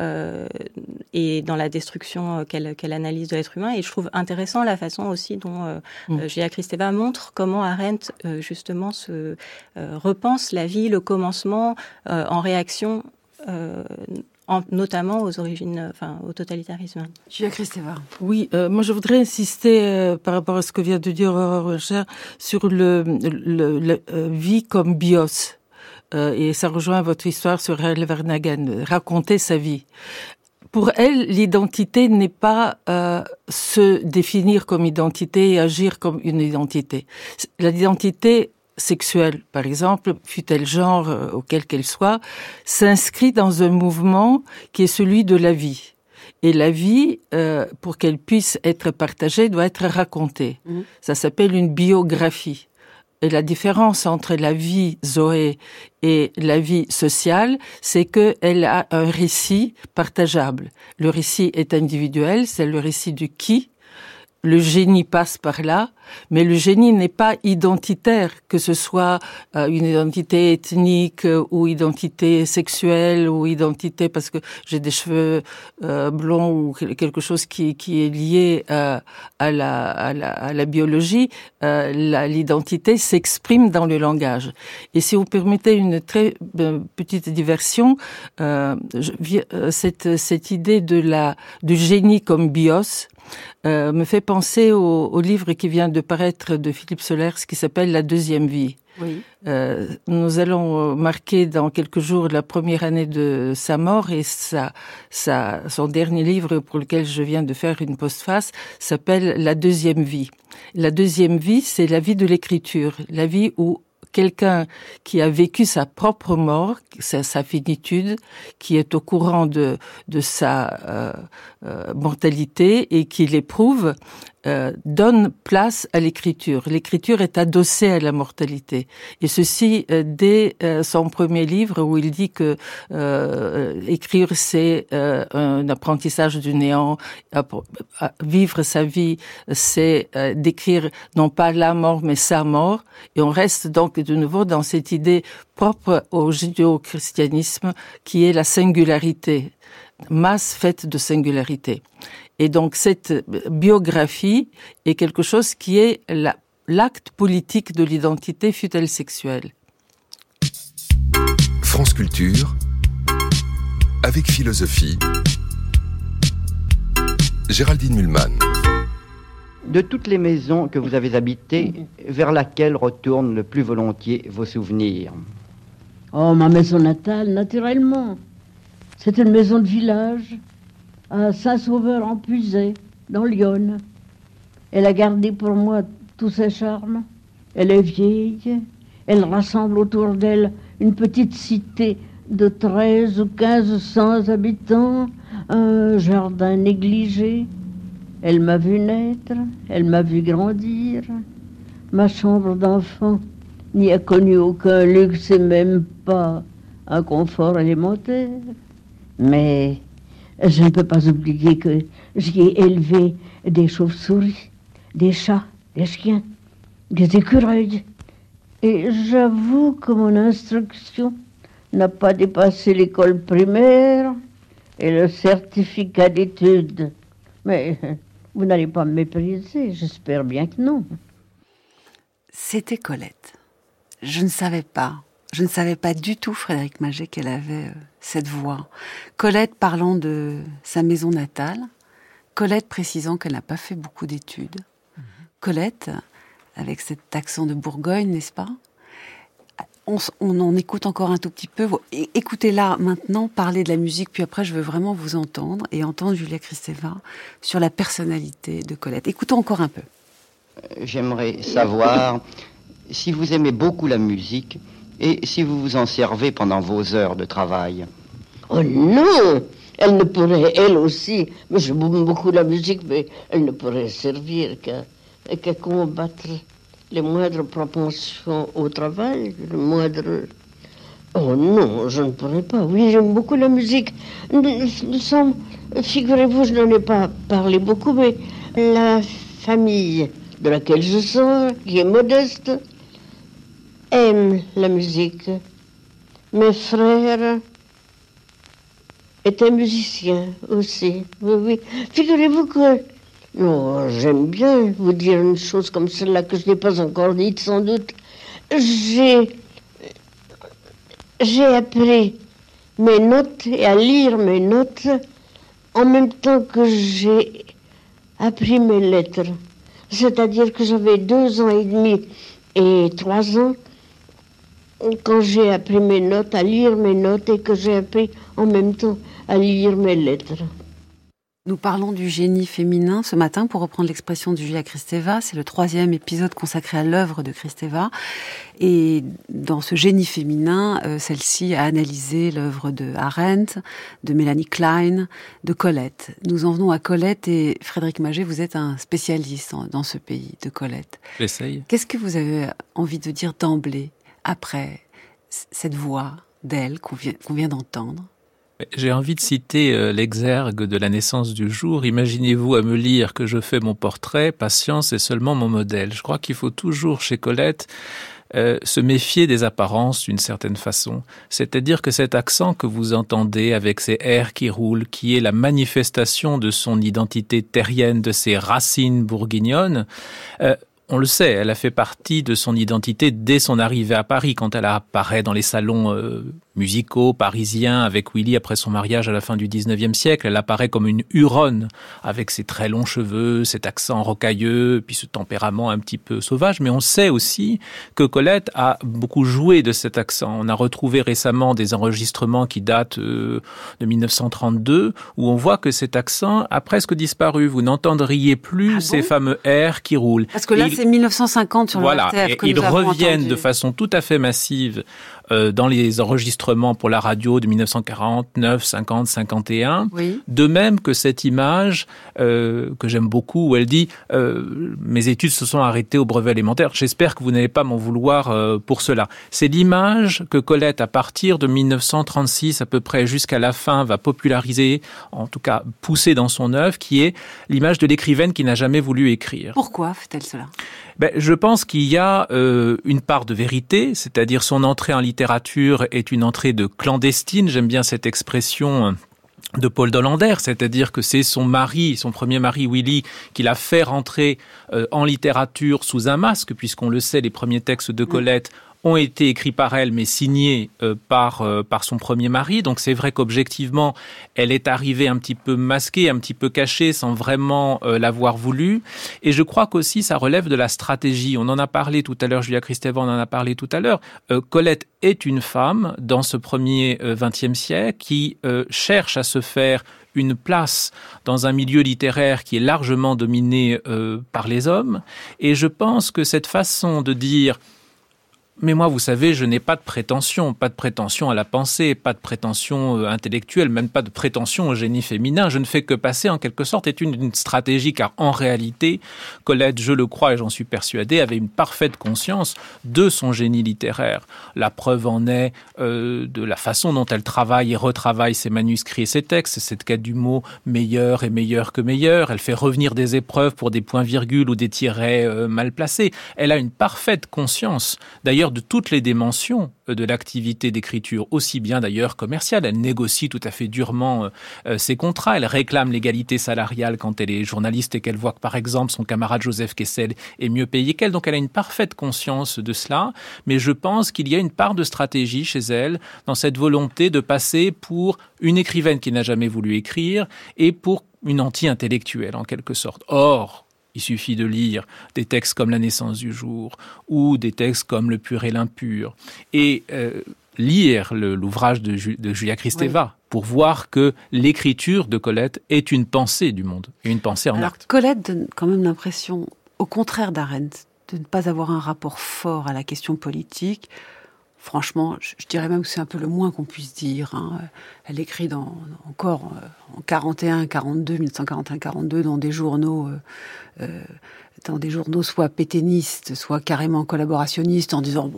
et dans la destruction qu'elle analyse de l'être humain. Et je trouve intéressant la façon aussi dont Julia Kristeva montre comment Arendt justement repense la vie, le commencement en réaction notamment aux origines, au totalitarisme. Julia Kristeva. Oui, moi je voudrais insister par rapport à ce que vient de dire Aurore Mbregène sur la vie comme bios. Et ça rejoint votre histoire sur Raël Vernagen, raconter sa vie. Pour elle, l'identité n'est pas se définir comme identité et agir comme une identité. L'identité sexuelle, par exemple, fût-elle genre auquel qu'elle soit, s'inscrit dans un mouvement qui est celui de la vie. Et la vie, pour qu'elle puisse être partagée, doit être racontée. Ça s'appelle une biographie. Et la différence entre la vie Zoé et la vie sociale, c'est qu'elle a un récit partageable. Le récit est individuel, c'est le récit du qui. Le génie passe par là, mais le génie n'est pas identitaire, que ce soit une identité ethnique ou identité sexuelle ou identité parce que j'ai des cheveux blonds ou quelque chose qui est lié à la biologie. L'identité s'exprime dans le langage. Et si vous permettez une très petite diversion, cette idée du génie comme bios me fait penser au livre qui vient de paraître de Philippe Solers qui s'appelle La deuxième vie. Oui. Nous allons marquer dans quelques jours la première année de sa mort et son dernier livre pour lequel je viens de faire une postface s'appelle La deuxième vie. La deuxième vie, c'est la vie de l'écriture, la vie où quelqu'un qui a vécu sa propre mort, sa finitude, qui est au courant de sa mortalité et qui l'éprouve, donne place à l'écriture. L'écriture est adossée à la mortalité. Et ceci dès son premier livre où il dit que écrire c'est un apprentissage du néant, vivre sa vie c'est d'écrire non pas la mort mais sa mort. Et on reste donc de nouveau dans cette idée propre au judéo-christianisme qui est la singularité, masse faite de singularité. Et donc cette biographie est quelque chose qui est l'acte politique de l'identité, fût-elle sexuelle. France Culture, avec philosophie, Géraldine Mühlmann. De toutes les maisons que vous avez habitées, vers laquelle retournent le plus volontiers vos souvenirs? Oh, ma maison natale, naturellement. C'est une maison de village, à Saint-Sauveur-en-Puisay, dans l'Yonne. Elle a gardé pour moi tous ses charmes. Elle est vieille. Elle rassemble autour d'elle une petite cité de 13 ou 1500 habitants, un jardin négligé. Elle m'a vu naître, elle m'a vu grandir. Ma chambre d'enfant n'y a connu aucun luxe et même pas un confort élémentaire. Mais je ne peux pas oublier que j'y ai élevé des chauves-souris, des chats, des chiens, des écureuils. Et j'avoue que mon instruction n'a pas dépassé l'école primaire et le certificat d'études. Mais vous n'allez pas me mépriser, j'espère bien que non. C'était Colette. Je ne savais pas Je ne savais pas du tout, Frédéric Maget, qu'elle avait cette voix. Colette parlant de sa maison natale, Colette précisant qu'elle n'a pas fait beaucoup d'études. Colette, avec cet accent de Bourgogne, n'est-ce pas ? On en écoute encore un tout petit peu. Écoutez-la maintenant, parler de la musique, puis après je veux vraiment vous entendre et entendre Julia Kristeva sur la personnalité de Colette. Écoutons encore un peu. J'aimerais savoir si vous aimez beaucoup la musique et si vous vous en servez pendant vos heures de travail. Oh non! Elle ne pourrait, elle aussi, mais j'aime beaucoup la musique, mais elle ne pourrait servir qu'à combattre les moindres propensions au travail, le moindre... Oh non, je ne pourrais pas. Oui, j'aime beaucoup la musique. Figurez-vous, je n'en ai pas parlé beaucoup, mais la famille de laquelle je sors, qui est modeste, aime la musique. Mes frères étaient musiciens aussi. Oui, oui. Figurez-vous que... Non, j'aime bien vous dire une chose comme celle-là que je n'ai pas encore dite, sans doute. J'ai appris mes notes et à lire mes notes en même temps que j'ai appris mes lettres. C'est-à-dire que j'avais 2 ans et demi et 3 ans quand j'ai appris mes notes, à lire mes notes et que j'ai appris en même temps à lire mes lettres. Nous parlons du génie féminin ce matin, pour reprendre l'expression de Julia Kristeva. C'est le 3e épisode consacré à l'œuvre de Kristeva. Et dans ce génie féminin, celle-ci a analysé l'œuvre de Arendt, de Mélanie Klein, de Colette. Nous en venons à Colette et Frédéric Maget, vous êtes un spécialiste dans ce pays de Colette. J'essaye. Qu'est-ce que vous avez envie de dire d'emblée, après cette voix d'elle qu'on vient d'entendre ? J'ai envie de citer l'exergue de La naissance du jour. Imaginez-vous à me lire que je fais mon portrait, patience est seulement mon modèle. Je crois qu'il faut toujours, chez Colette, se méfier des apparences d'une certaine façon. C'est-à-dire que cet accent que vous entendez avec ces airs qui roulent, qui est la manifestation de son identité terrienne, de ses racines bourguignonnes, on le sait, elle a fait partie de son identité dès son arrivée à Paris, quand elle apparaît dans les salons musicaux parisiens avec Willy après son mariage à la fin du 19e siècle. Elle apparaît comme une Huronne, avec ses très longs cheveux, cet accent rocailleux, puis ce tempérament un petit peu sauvage. Mais on sait aussi que Colette a beaucoup joué de cet accent. On a retrouvé récemment des enregistrements qui datent de 1932, où on voit que cet accent a presque disparu. Vous n'entendriez plus ces fameux airs qui roulent. Parce que là, c'est 1950 sur le RTF que nous avons entendu. Ils reviennent de façon tout à fait massive dans les enregistrements pour la radio de 1949, 50, 51. Oui. De même que cette image que j'aime beaucoup où elle dit mes études se sont arrêtées au brevet élémentaire. J'espère que vous n'allez pas m'en vouloir pour cela. C'est l'image que Colette, à partir de 1936 à peu près jusqu'à la fin, va populariser, en tout cas pousser dans son œuvre, qui est l'image de l'écrivaine qui n'a jamais voulu écrire. Pourquoi fait-elle cela ? Je pense qu'il y a une part de vérité, c'est-à-dire son entrée en littérature est une entrée de clandestine. J'aime bien cette expression de Paul Dolander, c'est-à-dire que c'est son mari, son premier mari Willy, qui l'a fait rentrer en littérature sous un masque, puisqu'on le sait, les premiers textes de Colette ont été écrits par elle, mais signés par son premier mari. Donc c'est vrai qu'objectivement, elle est arrivée un petit peu masquée, un petit peu cachée, sans vraiment l'avoir voulu. Et je crois qu'aussi, ça relève de la stratégie. On en a parlé tout à l'heure, Julia Kristeva, on en a parlé tout à l'heure. Colette est une femme, dans ce premier XXe siècle, qui cherche à se faire une place dans un milieu littéraire qui est largement dominé par les hommes. Et je pense que cette façon de dire... Mais moi, vous savez, je n'ai pas de prétention à la pensée, pas de prétention intellectuelle, même pas de prétention au génie féminin. Je ne fais que passer, en quelque sorte, est une stratégie, car en réalité, Colette, je le crois et j'en suis persuadé, avait une parfaite conscience de son génie littéraire. La preuve en est de la façon dont elle travaille et retravaille ses manuscrits et ses textes. C'est cette quête du mot meilleur et meilleur que meilleur. Elle fait revenir des épreuves pour des points-virgules ou des tirets mal placés. Elle a une parfaite conscience, d'ailleurs, d'ailleurs de toutes les dimensions de l'activité d'écriture, aussi bien d'ailleurs commerciale. Elle négocie tout à fait durement ses contrats. Elle réclame l'égalité salariale quand elle est journaliste et qu'elle voit que, par exemple, son camarade Joseph Kessel est mieux payé qu'elle. Donc elle a une parfaite conscience de cela. Mais je pense qu'il y a une part de stratégie chez elle dans cette volonté de passer pour une écrivaine qui n'a jamais voulu écrire et pour une anti-intellectuelle, en quelque sorte. Or, il suffit de lire des textes comme La naissance du jour ou des textes comme Le pur et l'impur et lire l'ouvrage de Julia Kristeva pour voir que l'écriture de Colette est une pensée du monde et une pensée en acte. Colette donne quand même l'impression, au contraire d'Arendt, de ne pas avoir un rapport fort à la question politique. Franchement, je dirais même que c'est un peu le moins qu'on puisse dire. Elle écrit encore en 1941-42, dans des journaux soit pétainistes, soit carrément collaborationnistes, en disant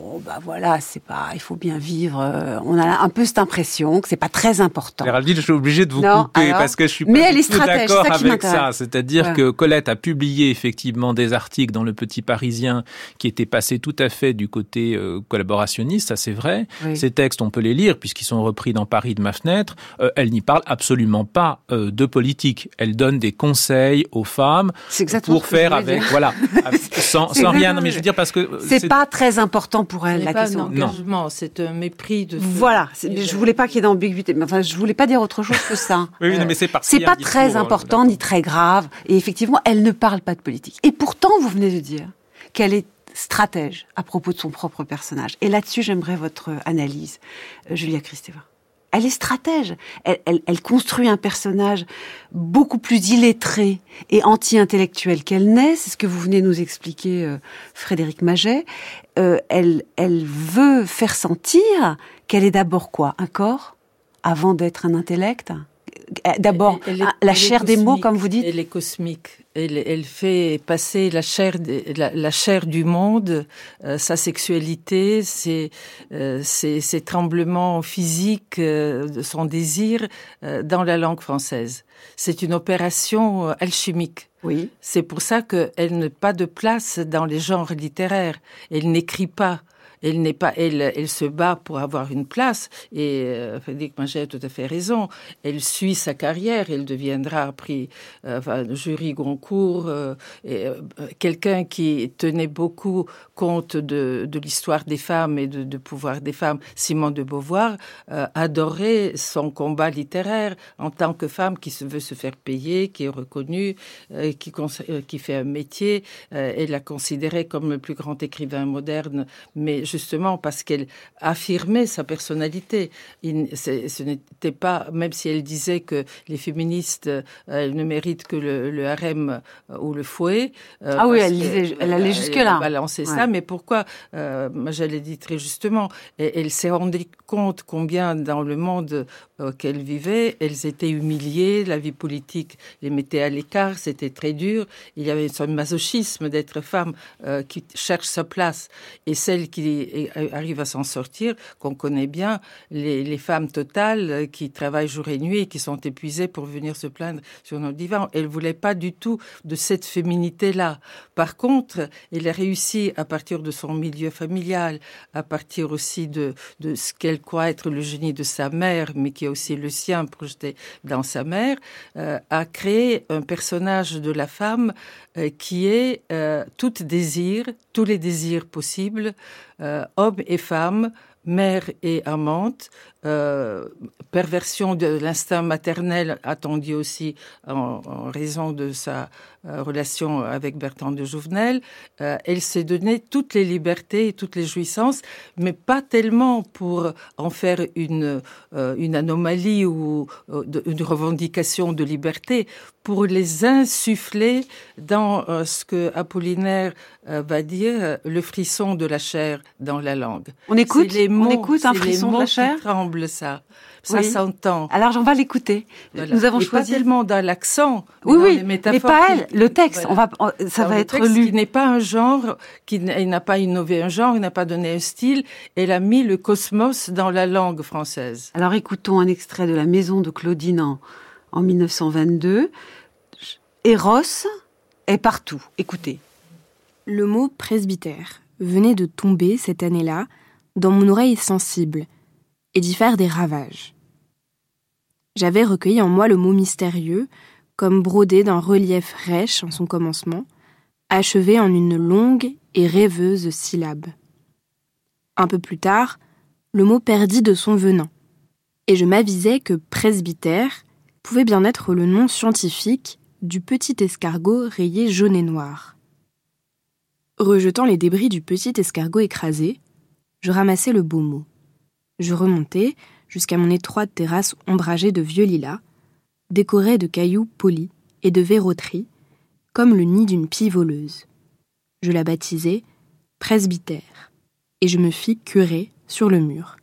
il faut bien vivre. On a un peu cette impression que c'est pas très important. Géraldine, je suis obligée de vous couper parce que je suis pas du tout d'accord avec ça. C'est-à-dire que Colette a publié effectivement des articles dans Le Petit Parisien qui étaient passés tout à fait du côté collaborationniste, ça c'est vrai. Oui. Ces textes, on peut les lire puisqu'ils sont repris dans Paris de ma fenêtre. Elle n'y parle absolument pas de politique. Elle donne des conseils aux femmes pour faire avec... Voilà, sans rien. Non, mais je veux dire parce que c'est pas très important pour elle la question. C'est pas un engagement, c'est un mépris de. Voilà, je voulais pas qu'il y ait d'ambiguïté, mais enfin, je voulais pas dire autre chose que ça. Oui, mais c'est pas très important ni très grave. Et effectivement, elle ne parle pas de politique. Et pourtant, vous venez de dire qu'elle est stratège à propos de son propre personnage. Et là-dessus, j'aimerais votre analyse, Julia Kristeva. Elle est stratège. Elle construit un personnage beaucoup plus illettré et anti-intellectuel qu'elle n'est. C'est ce que vous venez nous expliquer, Frédéric Maget. Elle veut faire sentir qu'elle est d'abord quoi ? Un corps avant d'être un intellect ? D'abord, la chair des mots, comme vous dites. Elle est cosmique. Elle fait passer la chair du monde, sa sexualité, ses tremblements physiques, son désir, dans la langue française. C'est une opération alchimique. Oui. C'est pour ça qu'elle n'a pas de place dans les genres littéraires. Elle n'écrit pas. Elle se bat pour avoir une place et Frédéric Maget a tout à fait raison. Elle suit sa carrière, elle deviendra jury Goncourt, quelqu'un qui tenait beaucoup compte de l'histoire des femmes et de pouvoir des femmes. Simone de Beauvoir adorait son combat littéraire en tant que femme qui veut se faire payer, qui est reconnue, qui fait un métier. Elle la considérait comme le plus grand écrivain moderne, mais justement parce qu'elle affirmait sa personnalité. Ce n'était pas, même si elle disait que les féministes ne méritent que le harem ou le fouet. Elle allait jusque-là. Elle balançait ça, mais pourquoi j'allais dire très justement, elle s'est rendue compte combien dans le monde qu'elle vivait, elles étaient humiliées, la vie politique les mettait à l'écart, c'était très dur. Il y avait ce masochisme d'être femme qui cherche sa place et celle qui arrive à s'en sortir, qu'on connaît bien, les femmes totales qui travaillent jour et nuit et qui sont épuisées pour venir se plaindre sur nos divans. Elle ne voulait pas du tout de cette féminité-là. Par contre, elle a réussi à partir de son milieu familial, à partir aussi de ce qu'elle croit être le génie de sa mère, mais qui est aussi le sien projeté dans sa mère, à créer un personnage de la femme qui est tous les désirs possibles, hommes et femmes, mère et amante, perversion de l'instinct maternel attendu aussi en raison de sa relation avec Bertrand de Jouvenel. Elle s'est donné toutes les libertés et toutes les jouissances, mais pas tellement pour en faire une anomalie ou une revendication de liberté, pour les insuffler dans ce que Apollinaire va dire le frisson de la chair dans la langue. On écoute un frisson de la chair. Ça oui. S'entend. Alors on va l'écouter. Voilà. Nous avons choisi pas tellement dans l'accent, oui, les métaphores. Mais pas elle. Le texte, voilà. Ça va être lu. Qui n'est pas un genre, il n'a pas innové un genre, il n'a pas donné un style. Elle a mis le cosmos dans la langue française. Alors écoutons un extrait de La Maison de Claudine en 1922. Eros est partout. Écoutez. Le mot presbytère venait de tomber cette année-là dans mon oreille sensible et d'y faire des ravages. J'avais recueilli en moi le mot mystérieux, comme brodé d'un relief rêche en son commencement, achevé en une longue et rêveuse syllabe. Un peu plus tard, le mot perdit de son venin, et je m'avisai que presbytère pouvait bien être le nom scientifique du petit escargot rayé jaune et noir. Rejetant les débris du petit escargot écrasé, je ramassai le beau mot. Je remontai jusqu'à mon étroite terrasse ombragée de vieux lilas, décorée de cailloux polis et de verroteries, comme le nid d'une pie voleuse. Je la baptisai presbytère, et je me fis curer sur le mur.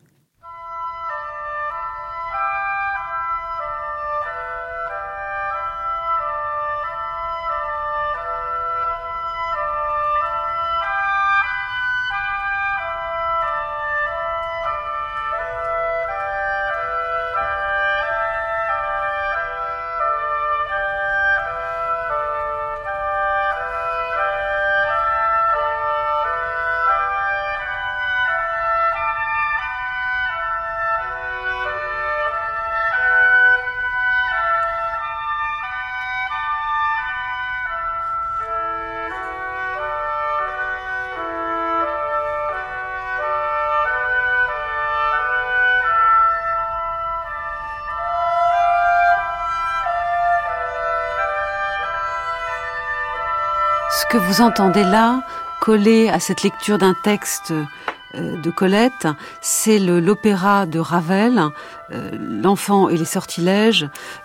Ce que vous entendez là, collé à cette lecture d'un texte de Colette, c'est l'opéra de Ravel, L'enfant et les sortilèges,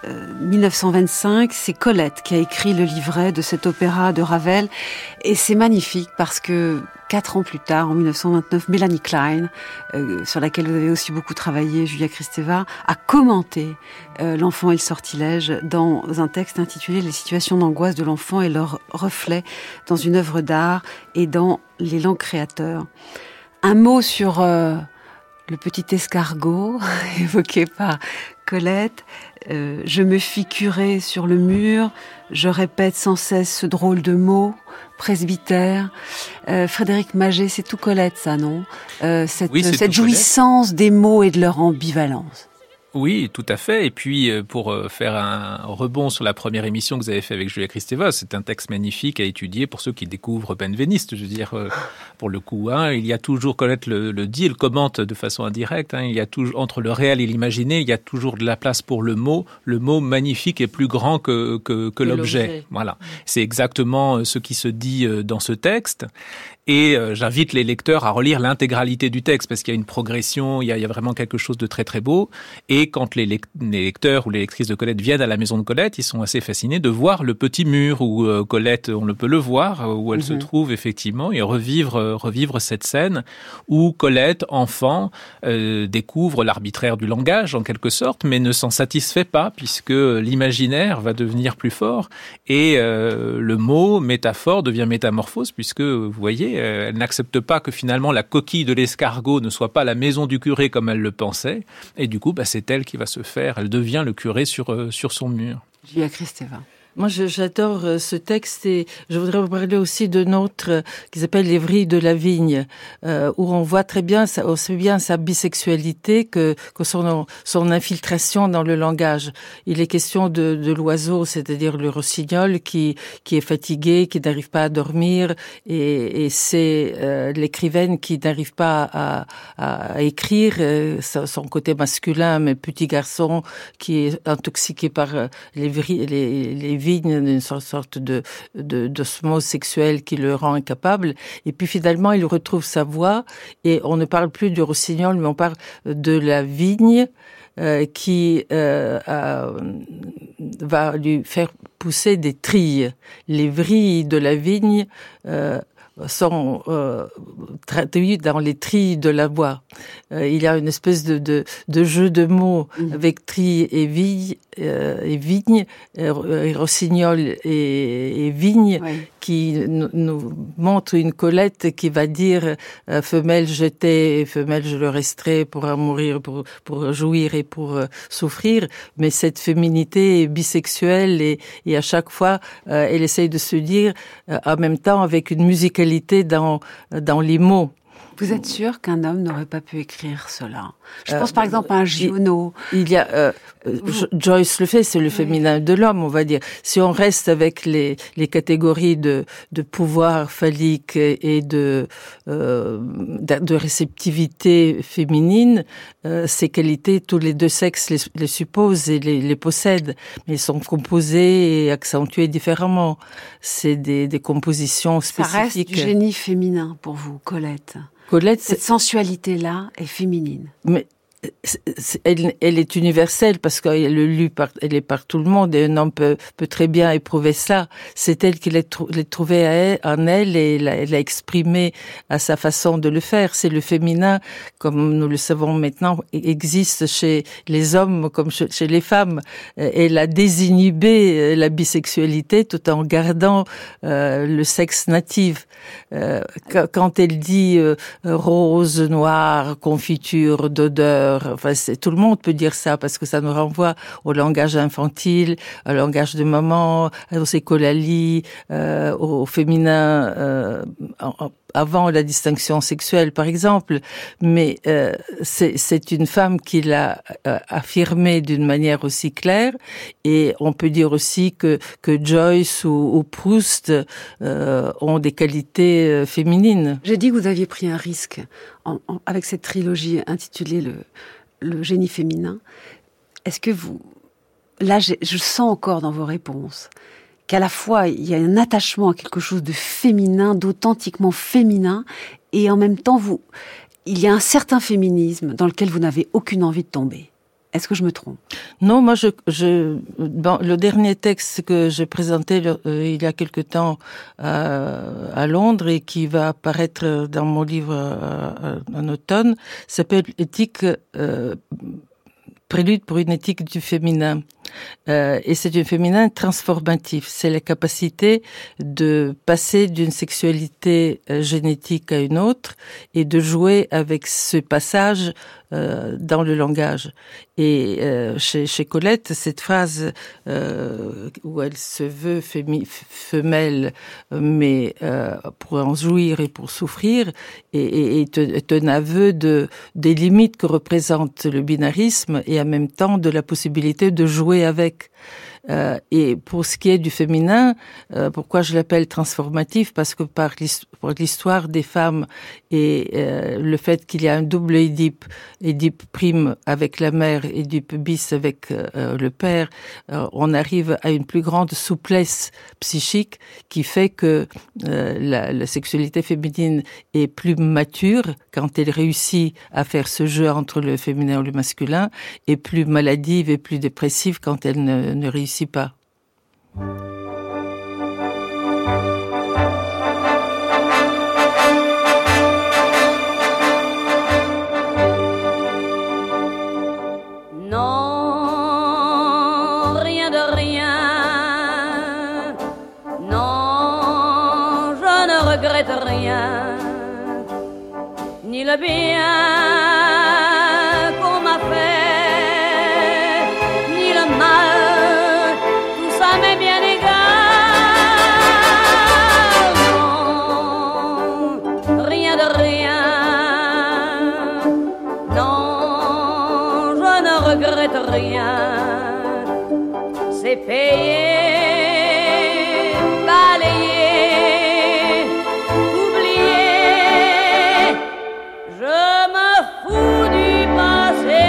1925. C'est Colette qui a écrit le livret de cet opéra de Ravel. Et c'est magnifique parce que 4 ans plus tard, en 1929, Mélanie Klein, sur laquelle vous avez aussi beaucoup travaillé, Julia Kristeva, a commenté L'enfant et le sortilège dans un texte intitulé « Les situations d'angoisse de l'enfant et leurs reflets dans une œuvre d'art et dans l'élan créateur ». Un mot sur le petit escargot évoqué par Colette. Je me fis curer sur le mur, je répète sans cesse ce drôle de mot, presbytère. Frédéric Maget, c'est tout Colette, ça, non? Cette jouissance des mots et de leur ambivalence. Oui, tout à fait. Et puis, pour faire un rebond sur la première émission que vous avez fait avec Julia Kristeva, c'est un texte magnifique à étudier pour ceux qui découvrent Benveniste. Je veux dire, pour le coup, il y a toujours, Colette le dit, elle commente de façon indirecte, il y a toujours, entre le réel et l'imaginé, il y a toujours de la place pour le mot. Le mot magnifique est plus grand que l'objet. Voilà. C'est exactement ce qui se dit dans ce texte. Et j'invite les lecteurs à relire l'intégralité du texte parce qu'il y a une progression, il y a vraiment quelque chose de très très beau. Et quand les lecteurs ou les lectrices de Colette viennent à la maison de Colette, ils sont assez fascinés de voir le petit mur où Colette, on peut le voir, où elle se trouve effectivement, et revivre cette scène où Colette, enfant, découvre l'arbitraire du langage en quelque sorte, mais ne s'en satisfait pas puisque l'imaginaire va devenir plus fort et le mot métaphore devient métamorphose puisque, vous voyez, elle n'accepte pas que finalement la coquille de l'escargot ne soit pas la maison du curé comme elle le pensait. Et du coup, c'est elle qui va se faire. Elle devient le curé sur son mur. Julia Kristeva. Moi, j'adore ce texte et je voudrais vous parler aussi de notre qui s'appelle Les Vrilles de la Vigne, où on voit très bien, aussi bien sa bisexualité que son infiltration dans le langage. Il est question de l'oiseau, c'est-à-dire le rossignol qui est fatigué, qui n'arrive pas à dormir, et c'est l'écrivaine qui n'arrive pas à écrire, son côté masculin, mais petit garçon qui est intoxiqué par les vignes, d'une sorte d'osmose sexuelle qui le rend incapable. Et puis finalement, il retrouve sa voix et on ne parle plus du rossignol, mais on parle de la vigne qui va lui faire pousser des trilles. Les vrilles de la vigne sont traduites dans les trilles de la voix. il y a une espèce de jeu de mots avec tri et vigne, rossignol et vigne, qui nous montre une Colette qui va dire femelle je t'ai, femelle je le resterai pour en mourir, pour jouir et pour souffrir. Mais cette féminité est bisexuelle et à chaque fois elle essaye de se dire en même temps avec une musicalité dans les mots. Vous êtes sûr qu'un homme n'aurait pas pu écrire cela? Je pense par exemple à un Giono. Il y a Joyce le fait, c'est le féminin de l'homme, on va dire. Si on reste avec les catégories de pouvoir phallique et de réceptivité féminine, ces qualités, tous les deux sexes les supposent et les possèdent, mais ils sont composés et accentués différemment. C'est des compositions spécifiques. Ça reste du génie féminin pour vous, Colette. Cette sensualité-là est féminine. Mais elle est universelle parce qu'elle est par tout le monde et un homme peut très bien éprouver ça. C'est elle qui l'a trouvé en elle et l'a exprimé à sa façon de le faire. C'est le féminin, comme nous le savons maintenant, existe chez les hommes comme chez les femmes. Elle a désinhibé la bisexualité tout en gardant le sexe natif. Quand elle dit rose, noir, confiture, d'odeur, enfin, tout le monde peut dire ça parce que ça nous renvoie au langage infantile, au langage de maman, aux écolalis, au féminin avant la distinction sexuelle, par exemple. Mais c'est une femme qui l'a affirmé d'une manière aussi claire. Et on peut dire aussi que Joyce ou Proust ont des qualités féminines. J'ai dit que vous aviez pris un risque avec cette trilogie intitulée Le génie féminin. Est-ce que vous... Là, je sens encore dans vos réponses qu'à la fois, il y a un attachement à quelque chose de féminin, d'authentiquement féminin, et en même temps, il y a un certain féminisme dans lequel vous n'avez aucune envie de tomber. Est-ce que je me trompe? Non, moi, le dernier texte que j'ai présenté il y a quelque temps à Londres et qui va apparaître dans mon livre en automne, s'appelle Éthique, prélude pour une éthique du féminin. Et c'est un féminin transformatif. C'est la capacité de passer d'une sexualité génétique à une autre et de jouer avec ce passage dans le langage. Et chez Colette, cette phrase où elle se veut femelle, mais pour en jouir et pour souffrir, est un aveu des limites que représente le binarisme et en même temps de la possibilité de jouer avec. Et pour ce qui est du féminin, pourquoi je l'appelle transformatif? Parce que par l'histoire des femmes et le fait qu'il y a un double Édipe prime avec la mère, Édipe bis avec le père, on arrive à une plus grande souplesse psychique qui fait que la sexualité féminine est plus mature quand elle réussit à faire ce jeu entre le féminin et le masculin, et plus maladive et plus dépressive quand elle ne réussit pas. Non, rien de rien. Non, je ne regrette rien. Ni le bien qu'on m'a fait, ni le mal, tout ça m'est bien égal. Non, rien de rien. Non, je ne regrette rien. C'est payé, balayé, oublié. Je me fous du passé.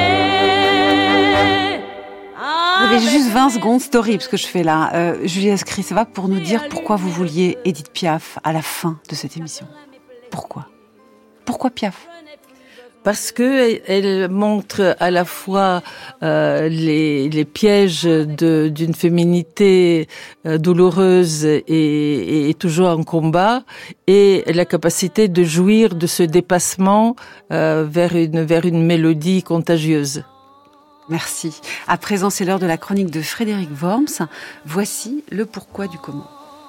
Vous avez juste 20 secondes, c'est horrible ce que je fais là. Julia Kristeva, pour nous dire pourquoi vous vouliez Édith Piaf à la fin de cette émission. Pourquoi Piaf? parce que elle montre à la fois les pièges d'une féminité douloureuse et toujours en combat, et la capacité de jouir de ce dépassement vers une mélodie contagieuse. Merci. À présent, c'est l'heure de la chronique de Frédéric Worms. Voici le pourquoi du comment.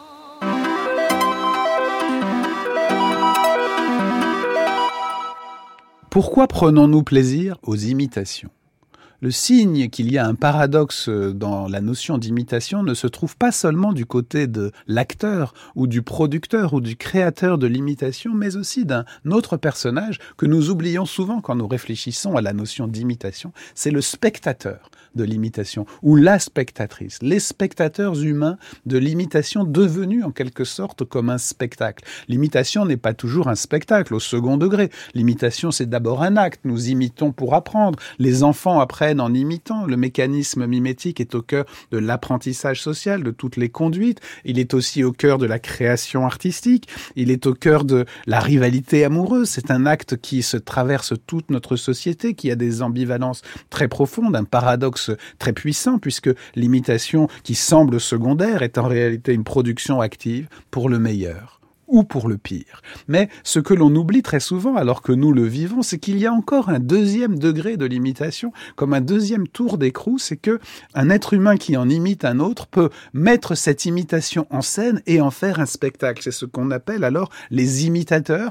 Pourquoi prenons-nous plaisir aux imitations ? Le signe qu'il y a un paradoxe dans la notion d'imitation ne se trouve pas seulement du côté de l'acteur ou du producteur ou du créateur de l'imitation, mais aussi d'un autre personnage que nous oublions souvent quand nous réfléchissons à la notion d'imitation, c'est le spectateur de l'imitation ou la spectatrice, les spectateurs humains de l'imitation devenus en quelque sorte comme un spectacle. L'imitation n'est pas toujours un spectacle au second degré. L'imitation, c'est d'abord un acte. Nous imitons pour apprendre. Les enfants apprennent en imitant. Le mécanisme mimétique est au cœur de l'apprentissage social, de toutes les conduites. Il est aussi au cœur de la création artistique. Il est au cœur de la rivalité amoureuse. C'est un acte qui se traverse toute notre société, qui a des ambivalences très profondes, un paradoxe très puissant, puisque l'imitation qui semble secondaire est en réalité une production active pour le meilleur ou pour le pire. Mais ce que l'on oublie très souvent, alors que nous le vivons, c'est qu'il y a encore un deuxième degré de l'imitation, comme un deuxième tour d'écrou, c'est que un être humain qui en imite un autre peut mettre cette imitation en scène et en faire un spectacle. C'est ce qu'on appelle alors les imitateurs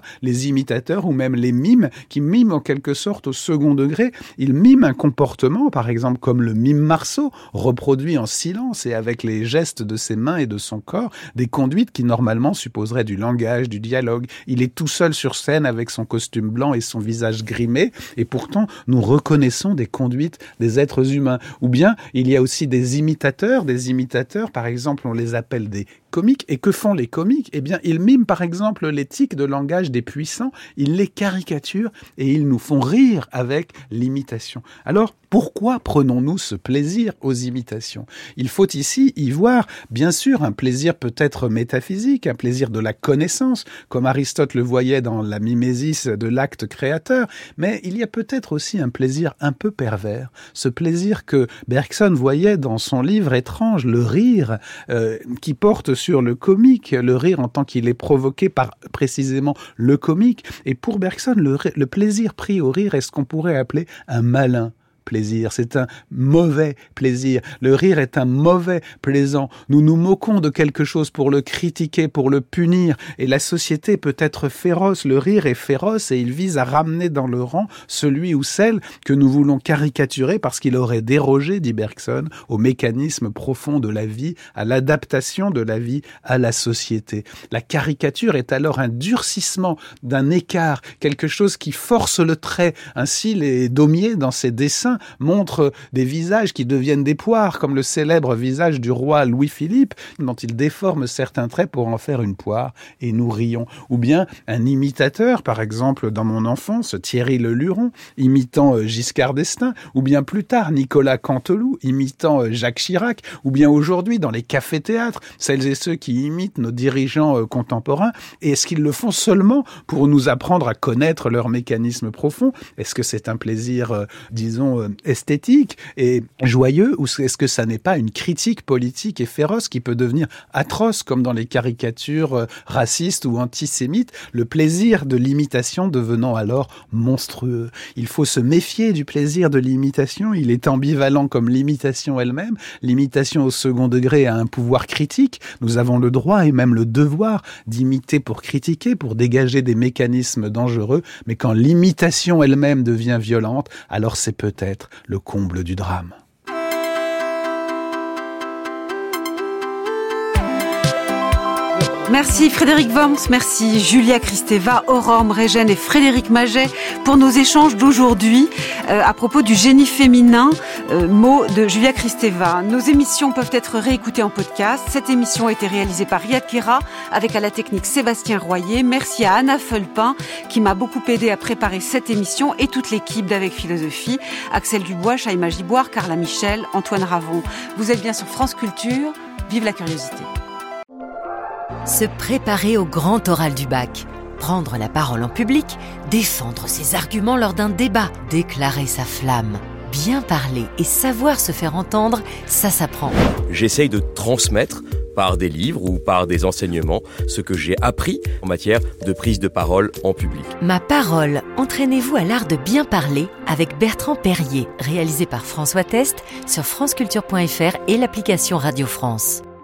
ou même les mimes, qui miment en quelque sorte au second degré. Ils miment un comportement, par exemple comme le mime Marceau, reproduit en silence et avec les gestes de ses mains et de son corps, des conduites qui normalement supposeraient du langage, du dialogue. Il est tout seul sur scène avec son costume blanc et son visage grimé, et pourtant nous reconnaissons des conduites des êtres humains. Ou bien il y a aussi des imitateurs, par exemple on les appelle des comiques. Et que font les comiques ? Eh bien, ils miment par exemple les tics de langage des puissants, ils les caricaturent et ils nous font rire avec l'imitation. Alors, pourquoi prenons-nous ce plaisir aux imitations ? Il faut ici y voir, bien sûr, un plaisir peut-être métaphysique, un plaisir de la connaissance, comme Aristote le voyait dans la mimésis de l'acte créateur, mais il y a peut-être aussi un plaisir un peu pervers, ce plaisir que Bergson voyait dans son livre étrange, le rire, qui porte sur le comique, le rire en tant qu'il est provoqué par précisément le comique. Et pour Bergson, le plaisir pris au rire est ce qu'on pourrait appeler un malin plaisir, c'est un mauvais plaisir. Le rire est un mauvais plaisant. Nous nous moquons de quelque chose pour le critiquer, pour le punir, et la société peut être féroce. Le rire est féroce et il vise à ramener dans le rang celui ou celle que nous voulons caricaturer parce qu'il aurait dérogé, dit Bergson, au mécanisme profond de la vie, à l'adaptation de la vie à la société. La caricature est alors un durcissement d'un écart, quelque chose qui force le trait. Ainsi, les Daumier, dans ses dessins, montre des visages qui deviennent des poires, comme le célèbre visage du roi Louis-Philippe, dont il déforme certains traits pour en faire une poire, et nous rions. Ou bien un imitateur, par exemple, dans mon enfance, Thierry Leluron, imitant Giscard d'Estaing, ou bien plus tard Nicolas Canteloup, imitant Jacques Chirac, ou bien aujourd'hui dans les cafés-théâtres, celles et ceux qui imitent nos dirigeants contemporains. Et est-ce qu'ils le font seulement pour nous apprendre à connaître leurs mécanismes profonds ? Est-ce que c'est un plaisir, disons, esthétique et joyeux, ou est-ce que ça n'est pas une critique politique et féroce qui peut devenir atroce, comme dans les caricatures racistes ou antisémites, le plaisir de l'imitation devenant alors monstrueux. Il faut se méfier du plaisir de l'imitation, il est ambivalent comme l'imitation elle-même. L'imitation au second degré a un pouvoir critique, nous avons le droit et même le devoir d'imiter pour critiquer, pour dégager des mécanismes dangereux, mais quand l'imitation elle-même devient violente, alors c'est peut-être le comble du drame. Merci Frédéric Worms, merci Julia Kristeva, Aurore Mregen et Frédéric Maget pour nos échanges d'aujourd'hui à propos du génie féminin, mot de Julia Kristeva. Nos émissions peuvent être réécoutées en podcast. Cette émission a été réalisée par Riyad Kera avec à la technique Sébastien Royer. Merci à Anna Fulpin qui m'a beaucoup aidé à préparer cette émission et toute l'équipe d'Avec Philosophie, Axel Dubois, Chaïma Giboire, Carla Michel, Antoine Ravon. Vous êtes bien sur France Culture, vive la curiosité. Se préparer au grand oral du bac. Prendre la parole en public, défendre ses arguments lors d'un débat, déclarer sa flamme. Bien parler et savoir se faire entendre, ça s'apprend. J'essaye de transmettre par des livres ou par des enseignements ce que j'ai appris en matière de prise de parole en public. Ma parole, entraînez-vous à l'art de bien parler avec Bertrand Perrier, réalisé par François Test sur franceculture.fr et l'application Radio France.